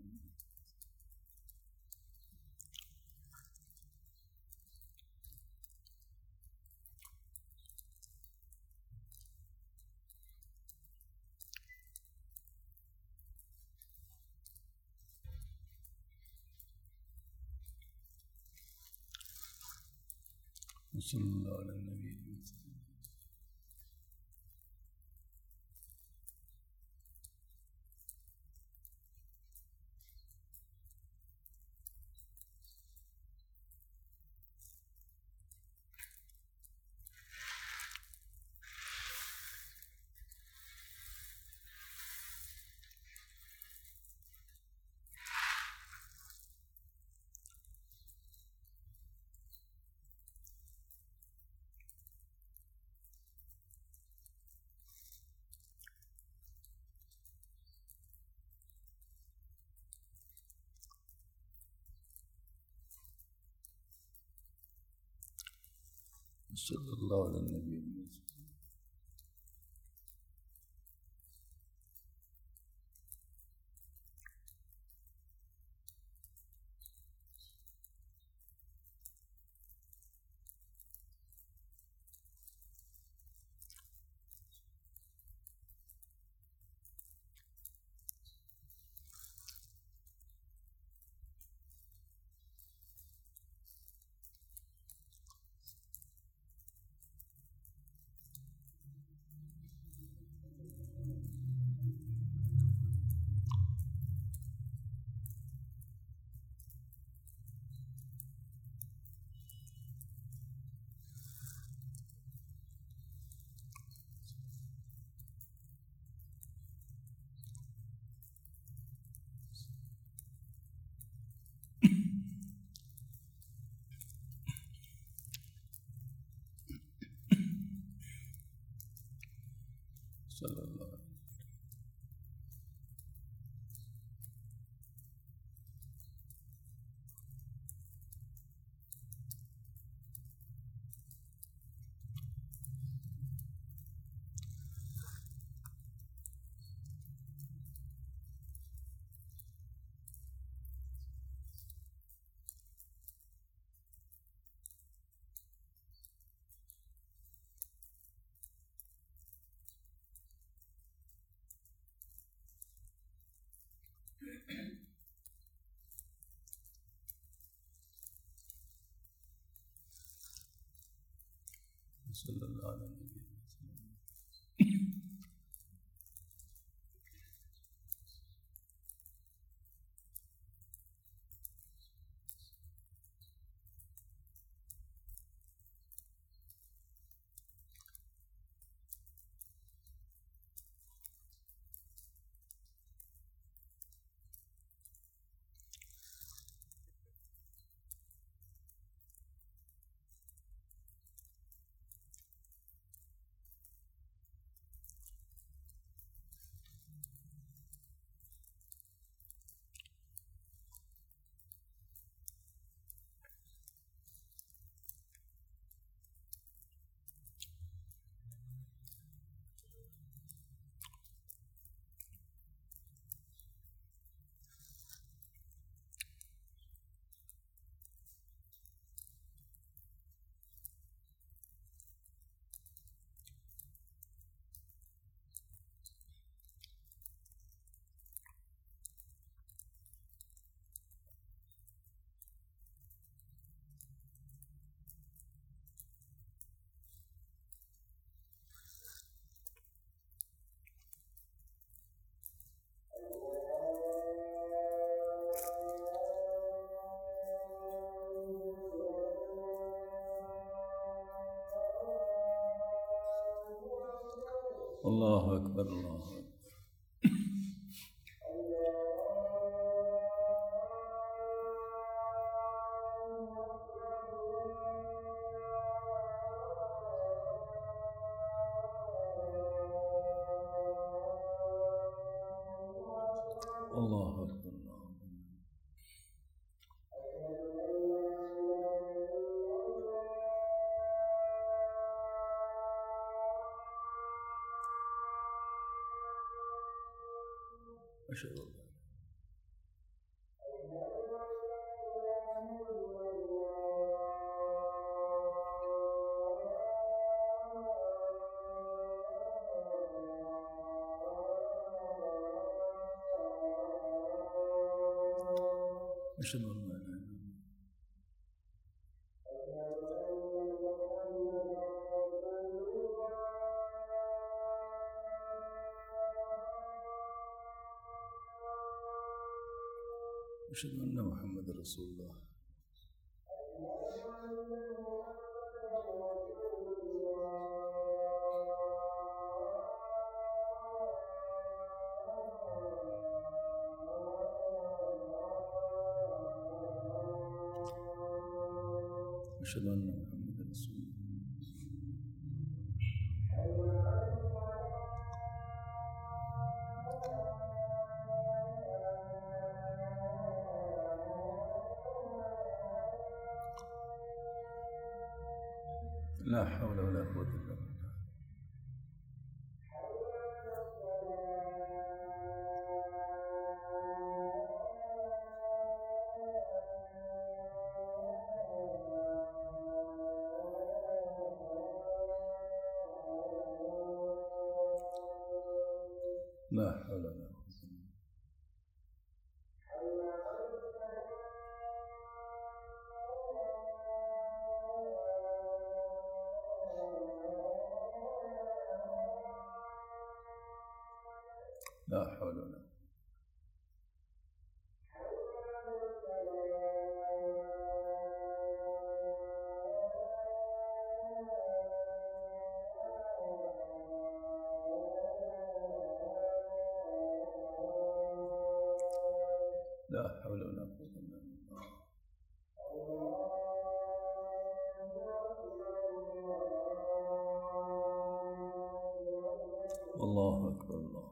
صلی اللہ علیہ وسلم. صلی اللہ علیہ وسلم. صلی اللہ علیہ وسلم. صلی اللہ علیہ وسلم. اللہ اکبر اللہ اکبر. اللہ اکبر. اشهد ان لا اله الا الله. أشهد أن محمد رسول الله. أشهد أن محمد رسول الله. لا حول ولا قوة إلا بالله. لا حول ولا قوة. لا حول ولا قوة. لا حول ولا قوة إلا بالله. الله أكبر الله.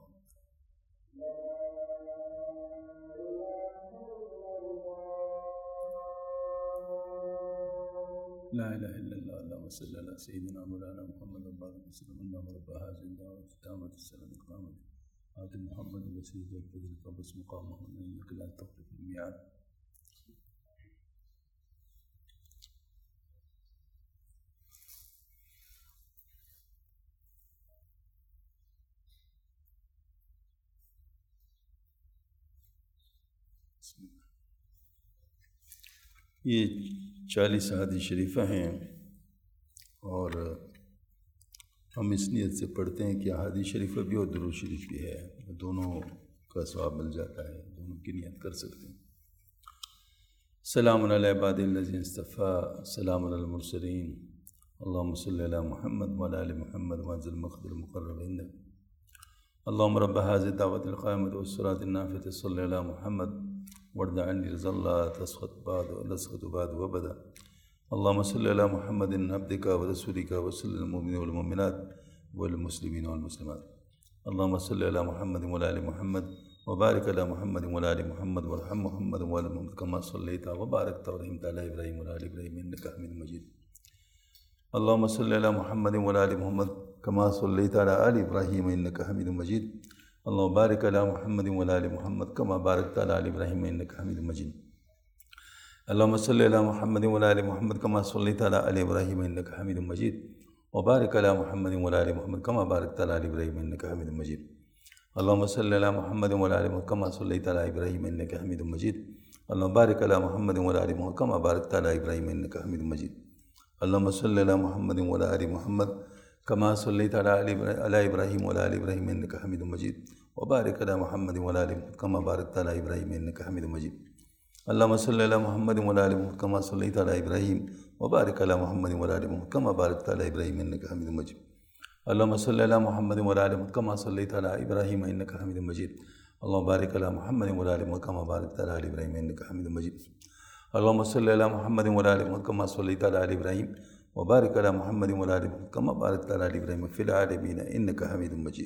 لا إله إلا الله. اللهم صل على سيدنا مولانا محمد وبارك وسلم. اللهم رب هذه الدعوة التامة السلام القامة آت محمد الوسيلة والفضيلة وبس مقامه إنك لا تخلف الميعاد. یہ 40 احادیث شریفہ ہیں اور ہم اس نیت سے پڑھتے ہیں کہ احادیث شریفہ بھی اور درود شریف بھی ہے، دونوں کا ثواب مل جاتا ہے، دونوں کی نیت کر سکتے ہیں. سلام علی عباد الذین اصطفیٰ، سلام علی المرسلین، اللہم صلی علی محمد وعلی آل محمد وانزل مقدر المقرب عندک. اللہم رب هذه الدعوة القائمة والصلاة النافذة صلی علی محمد وارض عنی رضا اللہ تسخط بعد ولسخط بعد وبدا. اللہم صلی علی محمد عبدک ورسولک وصلی المؤمنین والمؤمنات والمسلمین والمسلمات. اللہم صلی علی محمد وعلی آل محمد وبارک علی محمد وعلی آل محمد وارحم محمد وعلی محمد کما صلیت وبارکت ورحمت علی ابراہیم وعلی آل ابراہیم انک حمید مجید. اللہم صلی علی محمد وعلی آل محمد کما صلیت علی آل ابراہیم انک حمید مجید. اللہم بارک علی محمد وعلی آل محمد کما بارکت علی آل ابراہیم انک حمید مجید. اللہم صلی علی محمد وعلی آل محمد کما صلیت علی آل ابراہیم انک حمید مجید. وبارک علی محمد وعلی آل محمد کما بارکت علی آل ابراہیم انک حمید مجید. اللہم صلی علی محمد وعلی آل محمد کما صلیت علی ابراہیم انک حمید مجید. اللہم بارک علی محمد وعلی آل محمد کما بارکت علی ابراہیم انک حمید مجید. اللہم صلی علی محمد وعلی آل محمد کما صلیت علی ابراہیم وعلی آل ابراہیم انک حمید مجید. وبارک علی محمد وعلی آل محمد کما بارکت علی ابراہیم انک حمید مجید. اللہم صلی علی محمد وعلی آل محمد کما صلیت علی ابراہیم وبارک علی محمد وعلی آل محمد کما بارکت علی ابراہیم انک حمید مجید. اللهم صل على محمد وعلى آل محمد كما صليت على إبراهيم إنك حميد مجيد. اللهم بارك على محمد وعلى آل محمد كما باركت على آل إبراهيم إنك حميد مجيد. اللهم صل على محمد وعلى آل محمد كما صليت على آل إبراهيم وبارك على محمد وعلى آل محمد كما باركت على آل إبراهيم في العالمين إنك حميد مجيد.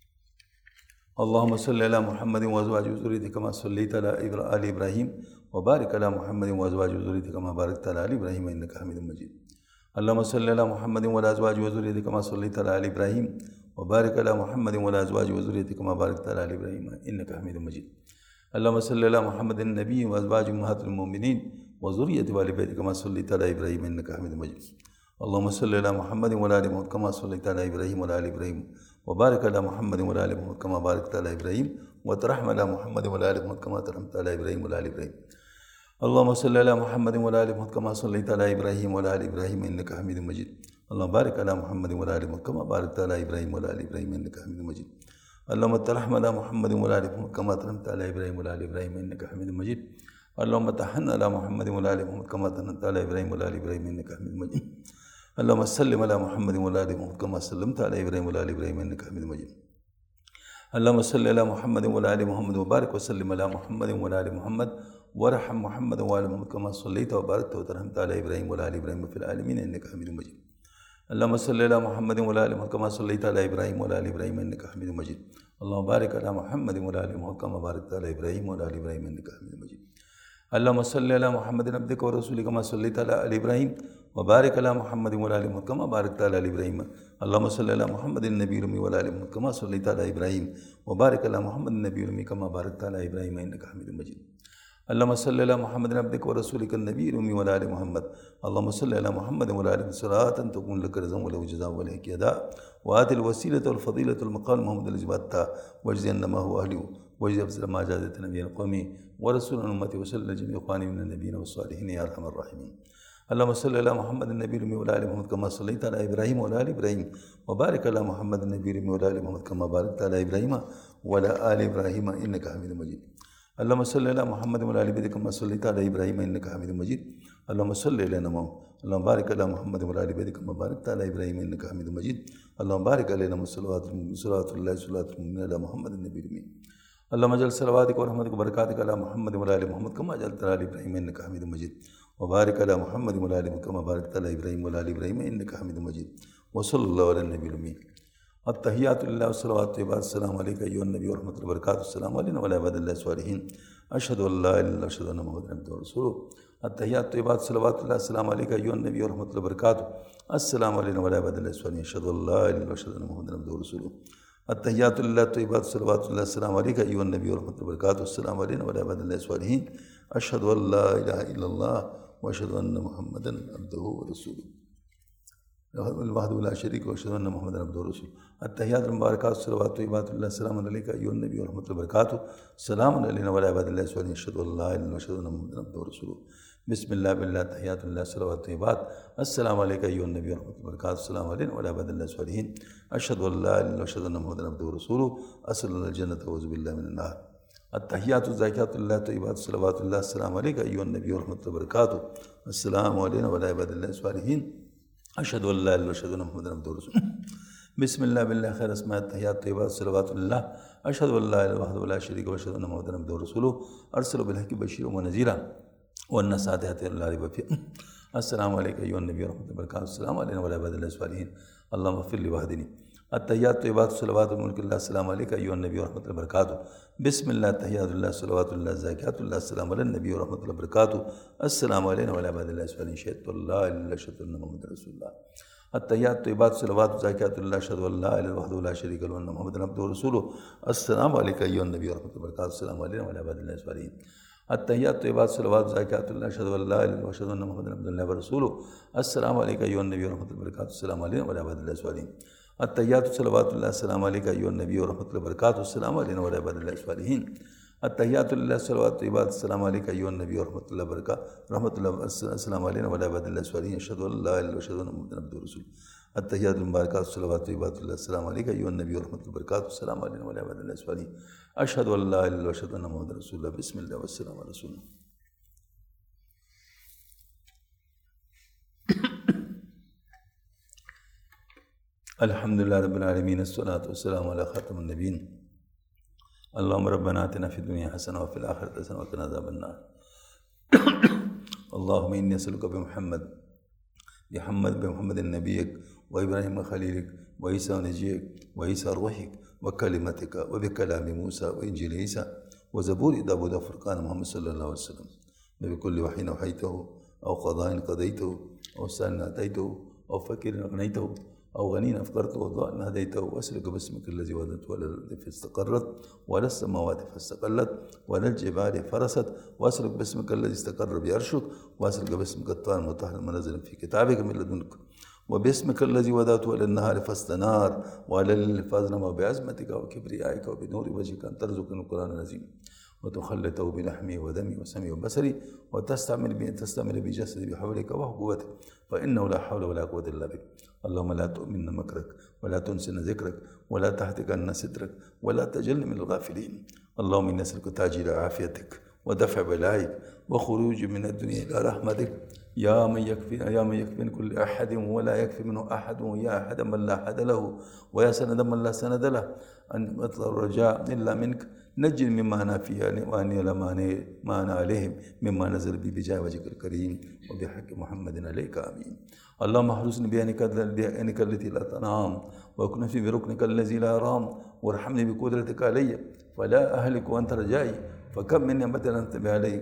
اللهم صل على محمد وأزواجه وذريته كما صليت على آل إبراهيم وبارك على محمد وأزواجه وذريته كما باركت على آل إبراهيم إنك حميد مجيد. اللهم صل على محمد وعلى أزواجه وذريته كما صليت على آل إبراهيم وبارك على محمد وعلى أزواجه وذريته كما باركت على آل إبراهيم إنك حميد مجيد. اللهم صل على محمد النبي وأزواجه أمهات المؤمنين وذريته وآل بيته كما صليت على إبراهيم إنك حميد مجيد. اللهم صل على محمد وعلى آل محمد كما صليت على إبراهيم وعلى آل إبراهيم وبارك على محمد وعلى آل محمد كما باركت على إبراهيم وترحم على محمد وعلى آل محمد كما ترحمت على إبراهيم وعلى آل إبراهيم. اللهم صل على محمد وعلى آل محمد كما صليت على إبراهيم وعلى آل إبراهيم إنك حميد مجيد. اللهم بارك على محمد وعلى آل محمد كما باركت على إبراهيم وعلى آل إبراهيم إنك حميد مجيد. اللهم ترحم على محمد وعلى آل محمد كما ترحمت على إبراهيم وعلى آل إبراهيم إنك حميد مجيد. اللهم تحن على محمد وعلى آل محمد كما تحننت على إبراهيم وعلى آل إبراهيم إنك حميد مجيد. اللهم سلم على محمد وعلى آل محمد كما سلمت على إبراهيم وعلى آل إبراهيم إنك حميد مجيد. اللهم صل على محمد وعلى آل محمد وبارك وسلم على محمد وعلى آل محمد وارحم محمد وعلى آل محمد كما صليت وباركت وترحمت على إبراهيم وعلى آل إبراهيم في العالمين إنك حميد مجيد. اللهم صل على محمد وعلى آل محمد كما صليت على إبراهيم وعلى آل إبراهيم إنك حميد مجيد. اللهم بارك على محمد وعلى آل محمد كما باركت على إبراهيم وعلى آل إبراهيم إنك حميد مجيد. اللهم صل على محمد عبدك ورسولك كما صليت على آل إبراهيم وبارك على محمد وعلى آل محمد كما باركت على آل إبراهيم. اللهم صل على محمد النبي الأمي وعلى آل محمد كما صليت على إبراهيم وبارك على محمد النبي الأمي كما باركت على إبراهيم إنك حميد مجيد. اللهم صل على محمد عبدك ورسولك النبي الأمي وعلى آل محمد. اللهم صل على محمد وعلى آل محمد صلاة تكون لك رزقا وله جزاء ولك أداء وآت الوسيلة والفضيلة المقام محمد الذي باتها واجزي أنما هو أهله واجزي أفضل ما جازت نبيا قومي ورسول أمتي وسلم جميع إخواني من النبيين والصالحين يا أرحم الراحمين. اللهم صل على محمد النبي الأمي وعلى آل محمد كما صليت على إبراهيم وعلى آل إبراهيم وبارك على محمد النبي الأمي وعلى آل محمد كما باركت على إبراهيم وعلى آل إبراهيم إنك حميد مجيد. اللهم صل على محمد وعلى آل بيتك كما صليت على إبراهيم إنك حميد مجيد. اللهم صل علينا معه. اللهم بارك على محمد وعلى آل بيتك كما باركت على إبراهيم إنك حميد مجيد. اللهم بارك علينا صلوات الله صلوات المؤمنين على محمد النبي الأمي. اللهم اجعل صلواتك ورحمتك وبركاتك على محمد وعلى آل محمد كما جعلت على إبراهيم إنك حميد مجيد. وبارك على محمد وعلى آل محمد كما باركت على إبراهيم وعلى آل إبراهيم إنك حميد مجيد. وصلى الله على النبي الأمي. التحيات لله والصلوات والطيبات. السلام عليك أيها النبي ورحمة الله وبركاته. السلام علينا وعلى عباد الله الصالحين. أشهد أن لا إله إلا الله أشهد أن محمدا عبده ورسوله. التحيات الطيبات صلوات الله. السلام عليك أيها النبي ورحمة الله وبركاته. السلام علينا وعلى عباد الله الصالحين. أشهد أن لا إله إلا الله أشهد أن محمدا عبده ورسوله. التحيات لله الطيبات صلوات الله. السلام عليك أيها النبي ورحمة الله وبركاته. السلام علينا وعلى عباد الله الصالحين. أشهد أن لا إله إلا الله وأشهد أن محمدا عبده ورسوله وحده لا شريك له وأشهد أن محمدا عبده ورسوله. التحيات المباركات الصلوات الطيبات الله. السلام عليك أيها النبي ورحمة الله وبركاته. السلام علينا وعلى عباد الله الصالحين. أشهد أن لا إله إلا الله وأشهد أن محمدا عبده ورسوله. بسم الله بالله. تحيات الله صلوات الطيبات. السلام عليك أيها النبي ورحمة الله وبركاته. السلام علينا وعلى عباد الله الصالحين. أشهد أن لا إله إلا الله وأشهد أن محمدا عبده ورسوله. أسأل الله الجنة وأعوذ بالله من النار. التحيات الزاكيات الله الطيبات صلوات الله. السلام عليك أيها النبي ورحمة الله وبركاته. السلام علينا وعلى عباد الله الصالحين. أشهد أن لا إله إلا الله وأشهد أن محمدا عبده ورسوله. بسم الله بالله خير أسماء. التحيات الطيبات صلوات الله. أشهد أن لا إله إلا الله وحده لا شريك له وأشهد أن محمدا عبده ورسوله. أرسل بالحق بشيرا ونذيرا والناس هادية لا ريب فيها. السلام عليك أيها النبي ورحمة الله وبركاته. السلام علينا وعلى عباد الله الصالحين. اللهم اغفر لي واهدني. التحيات الطيبات صلوات الملك الله. السلام عليك أيها النبي ورحمة الله وبركاته. بسم الله. التحيات الله صلوات الله زاكيات الله. السلام على النبي ورحمة الله وبركاته. السلام علينا وعلى عباد الله الصالحين. أشهد أن لا إله إلا الله أشهد أن محمدا رسول الله. التحيات الطيبات صلوات زاكيات الله. أشهد أن لا إله إلا الله وحده لا شريك له وأن محمدا عبده ورسوله. السلام عليك أيها النبي ورحمة الله وبركاته. السلام علينا وعلى عباد الله الصالحين. التحيات الطيبات صلوات زاكيات الله. أشهد أن لا إله إلا الله وأشهد أن محمدا عبده ورسوله. السلام عليك أيها النبي ورحمة الله وبركاته. السلام علينا وعلى عباد الله الصالحين. التحيات صلوات الله. السلام عليك أيها النبي ورحمة الله وبركاته. السلام علينا وعلى عباد الله الصالحين. التحيات لله صلوات الطيبات. السلام عليك أيها النبي ورحمة الله وبركاته. رحمة الله. السلام علينا وعلى عباد الله الصالحين. أشهد أن لا إله إلا الله وأشهد أن محمدا عبده ورسوله. التحيات المباركات صلوات الطيبات الله. السلام عليك أيها النبي ورحمة الله وبركاته. السلام علينا وعلى عباد الله الصالحين. أشهد أن لا إله إلا الله وأشهد أن محمدا رسول الله. بسم الله والسلام على رسول الله. الحمد لله رب العالمين، الصلاة والسلام على خاتم النبيين. اللهم ربنا آتنا في الدنيا حسنة وفي الآخرة حسنة وقنا عذاب النار. اللهم إني أسألك بمحمد نبيك وإبراهيم خليلك وعيسى نجيك وعيسى روحك وكلمتك وبكلام موسى وإنجيل عيسى وزبور داود وفرقان محمد صلى الله عليه وسلم، بكل وحي أوحيته أو قضاء قضيته أو سأل أتيته أو فكر أغنيته أو غني أفكرته وضال هديته، وأسألك باسمك الذي ولدت ولا الأرض فاستقرت ولا السماوات فاستقلت ولا الجبال فرست، وأسألك باسمك الذي استقر بعرشك، وأسألك باسمك الطاهر المطهر المنزل في كتابك من لدنك، وباسمك الذي ودعت إلى النهار فاستنار وعلى الليل فأظلم، بعزمتك وكبريائك وبنور وجهك أن ترزقني القرآن العظيم وتخلته بلحمي ودمي وسمي وبصري وتستعمل بجسدي بحولك وقوتك، فإنه لا حول ولا قوة إلا بك. اللهم لا تؤمن مكرك ولا تنسنا ذكرك ولا تحتك عنا سترك ولا تجل من الغافلين. اللهم إني أسألك تعجيل عافيتك ودفع بلائك وخروج من الدنيا إلى رحمتك، يا من يكفي من كل أحد ولا يكفي منه أحد، ويا أحد من لا أحد له، ويا سند من لا سند له، أن أطلب الرجاء إلا منك، نجني مما أنا فيه وأني ما أنا عليهم مما نزل بي بجاه وجهك الكريم وبحق محمد عليك آمين. اللهم احرسني بعينك التي لا تنام، واكنفني بركنك الذي لا يرام، وارحمني بقدرتك علي فلا أهلك وأنت رجائي، فكم من نعمة أنت بها علي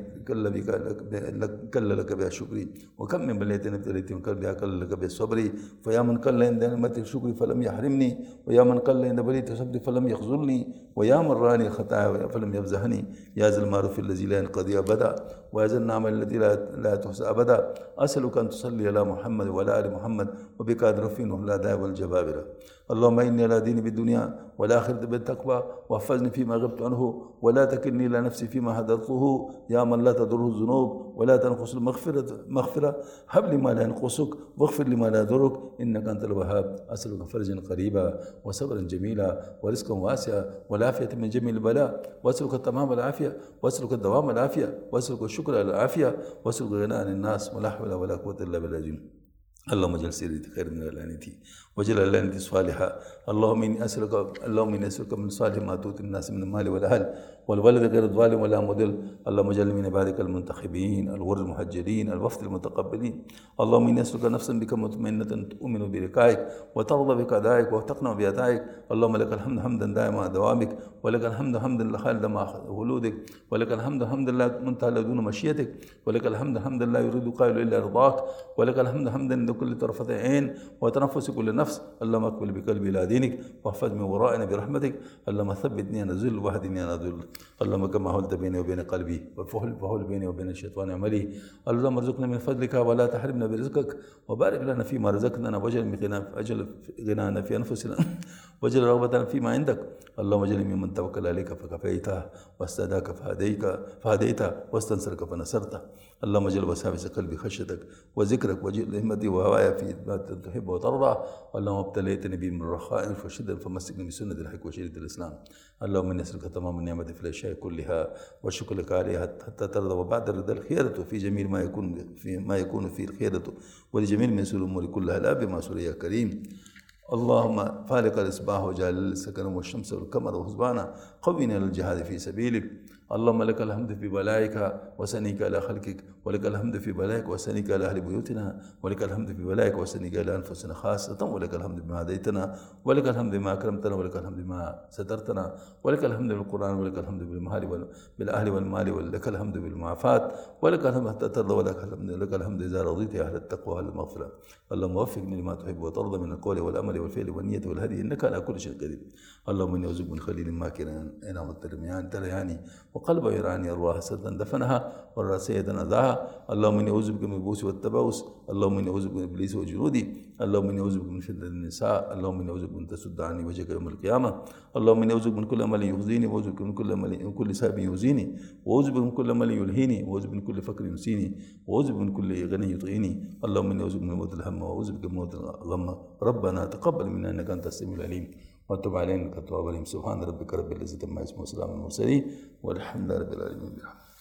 كل لك بها شكري، وكم من بلية ابتليت من بها كل لك بها صبري، فيا من قل عند نعمة الشكر فلم يحرمني، ويا من قل عند بلية صبري فلم يخذلني، ويا من راني خطايا فلم يفزحني، يا ذا المعروف الذي لا ينقضي أبدا، ويا ذا النعم التي لا تحصى أبدا. أسألك أن تصلي على محمد وعلى آل محمد وبك أدرفين والأداء والجبابرة. اللهم إني على ديني بالدنيا والآخرة بالتقوى، واحفظني فيما غبت عنه ولا تكلني إلى نفسي فيما هدرته، يا من لا تضره الذنوب ولا تنقص المغفرة، هب لي ما لا ينقصك واغفر لي ما لا يضرك إنك أنت الوهاب. أسألك فرجا قريبا وصبرا جميلا ورزقا واسعا والعافية من جميع البلاء، وأسألك تمام العافية، وأسألك دوام العافية، وأسألك الشكر على العافية، وأسألك غنى عن الناس ولا حول ولا قوة إلا بالله. اللهم اجعل سيرتي خير من العنتي واجعل العنتي صالحا. اللهم اني اسالك من صالح ما تؤتي الناس من المال والاهل والولد غير الظالم ولا مضل. اللهم اجعل من عبادك المنتخبين الغر المحجلين الوفد المتقبلين. اللهم اني اسالك نفسا بك مطمئنه تؤمن بلقائك وترضى بقضائك وتقنع بأدائك. اللهم لك الحمد حمدا دائما مع دوامك، ولك الحمد حمدا لا خالد مع خلودك، ولك الحمد حمدا لا منتهى دون مشيتك، ولك الحمد حمدا لا يريد قائل الا رضاك، ولك الحمد حمدا كل طرفة عين وتنفس كل نفس. اللهم اقبل بقلبي إلى دينك واحفظ من ورائنا برحمتك. اللهم ثبتني أنا ذل واهدني أنا ذل. اللهم كما حولت بيني وبين قلبي فحول بيني وبين الشيطان عملي. اللهم ارزقنا من فضلك ولا تحرمنا برزقك، وبارك لنا فيما رزقنا، واجعل غنانا في أنفسنا واجعل رغبتنا فيما عندك. اللهم اجعلني ممن توكل عليك فكفيته واستهداك فهديته واستنصرك فنصرته. اللهم اجعل وساوس قلبي خشيتك وذكرك، واجعل همتي وهوايا في ما تحب وترضى. اللهم ابتليتني بي من رخاء فشدا فمسكني بسنة الحق وشريعة الإسلام. اللهم اني اسالك تمام النعمة في الاشياء كلها والشكر لك عليها حتى ترضى، وبعد الرضا الخيرة في جميع ما يكون فيه الخيرة، ولجميع من سوء الامور كلها لا بما سر يا كريم. اللهم فالق الإصباح وجعل السكن والشمس والقمر وحسبانا، قونا للجهاد في سبيلك. اللهم لك الحمد في بلائك وسنيك على خلقك، ولك الحمد في بلائك وسنيك على أهل بيوتنا، ولك الحمد في بلائك وسنيك على أنفسنا خاصة، ولك الحمد بما هديتنا، ولك الحمد بما أكرمتنا، ولك الحمد بما سترتنا، ولك الحمد بالقرآن، ولك الحمد بالأهل والمال، ولك الحمد بالمعافاة، ولك الحمد حتى ترضى، ولك الحمد إذا رضيت يا أهل التقوى وأهل المغفرة. اللهم وفقني لما تحب وترضى من القول والأمل والفعل والنية والهدي، إنك على كل شيء قدير. اللهم إني أعوذ من خليل ماكر أين ترياني وقلب يراني الروح سدا دفنها والراسية نزاها. اللهم إني أعوذ بك من البؤس والتباؤس. اللهم إني أعوذ بك من إبليس وجنودي. اللهم إني أعوذ بك من فتنة النساء. اللهم إني أعوذ بك أن تسد عني وجهك يوم القيامة. اللهم إني أعوذ بك من كل عمل يخزيني، وأعوذ بك من كل ساب يؤذيني، وأعوذ بك من كل عمل يلهيني، وأعوذ بك من كل فقر ينسيني، وأعوذ بك من كل غني يطغيني. اللهم إني أعوذ بك من موت الهم، وأعوذ بك من موت الغم. ربنا تقبل منا إنك أنت السميع العليم وتب علينا إنك التواب الرحيم. سبحان ربك رب العزة عما يصفون وسلام على المرسلين والحمد لله رب العالمين.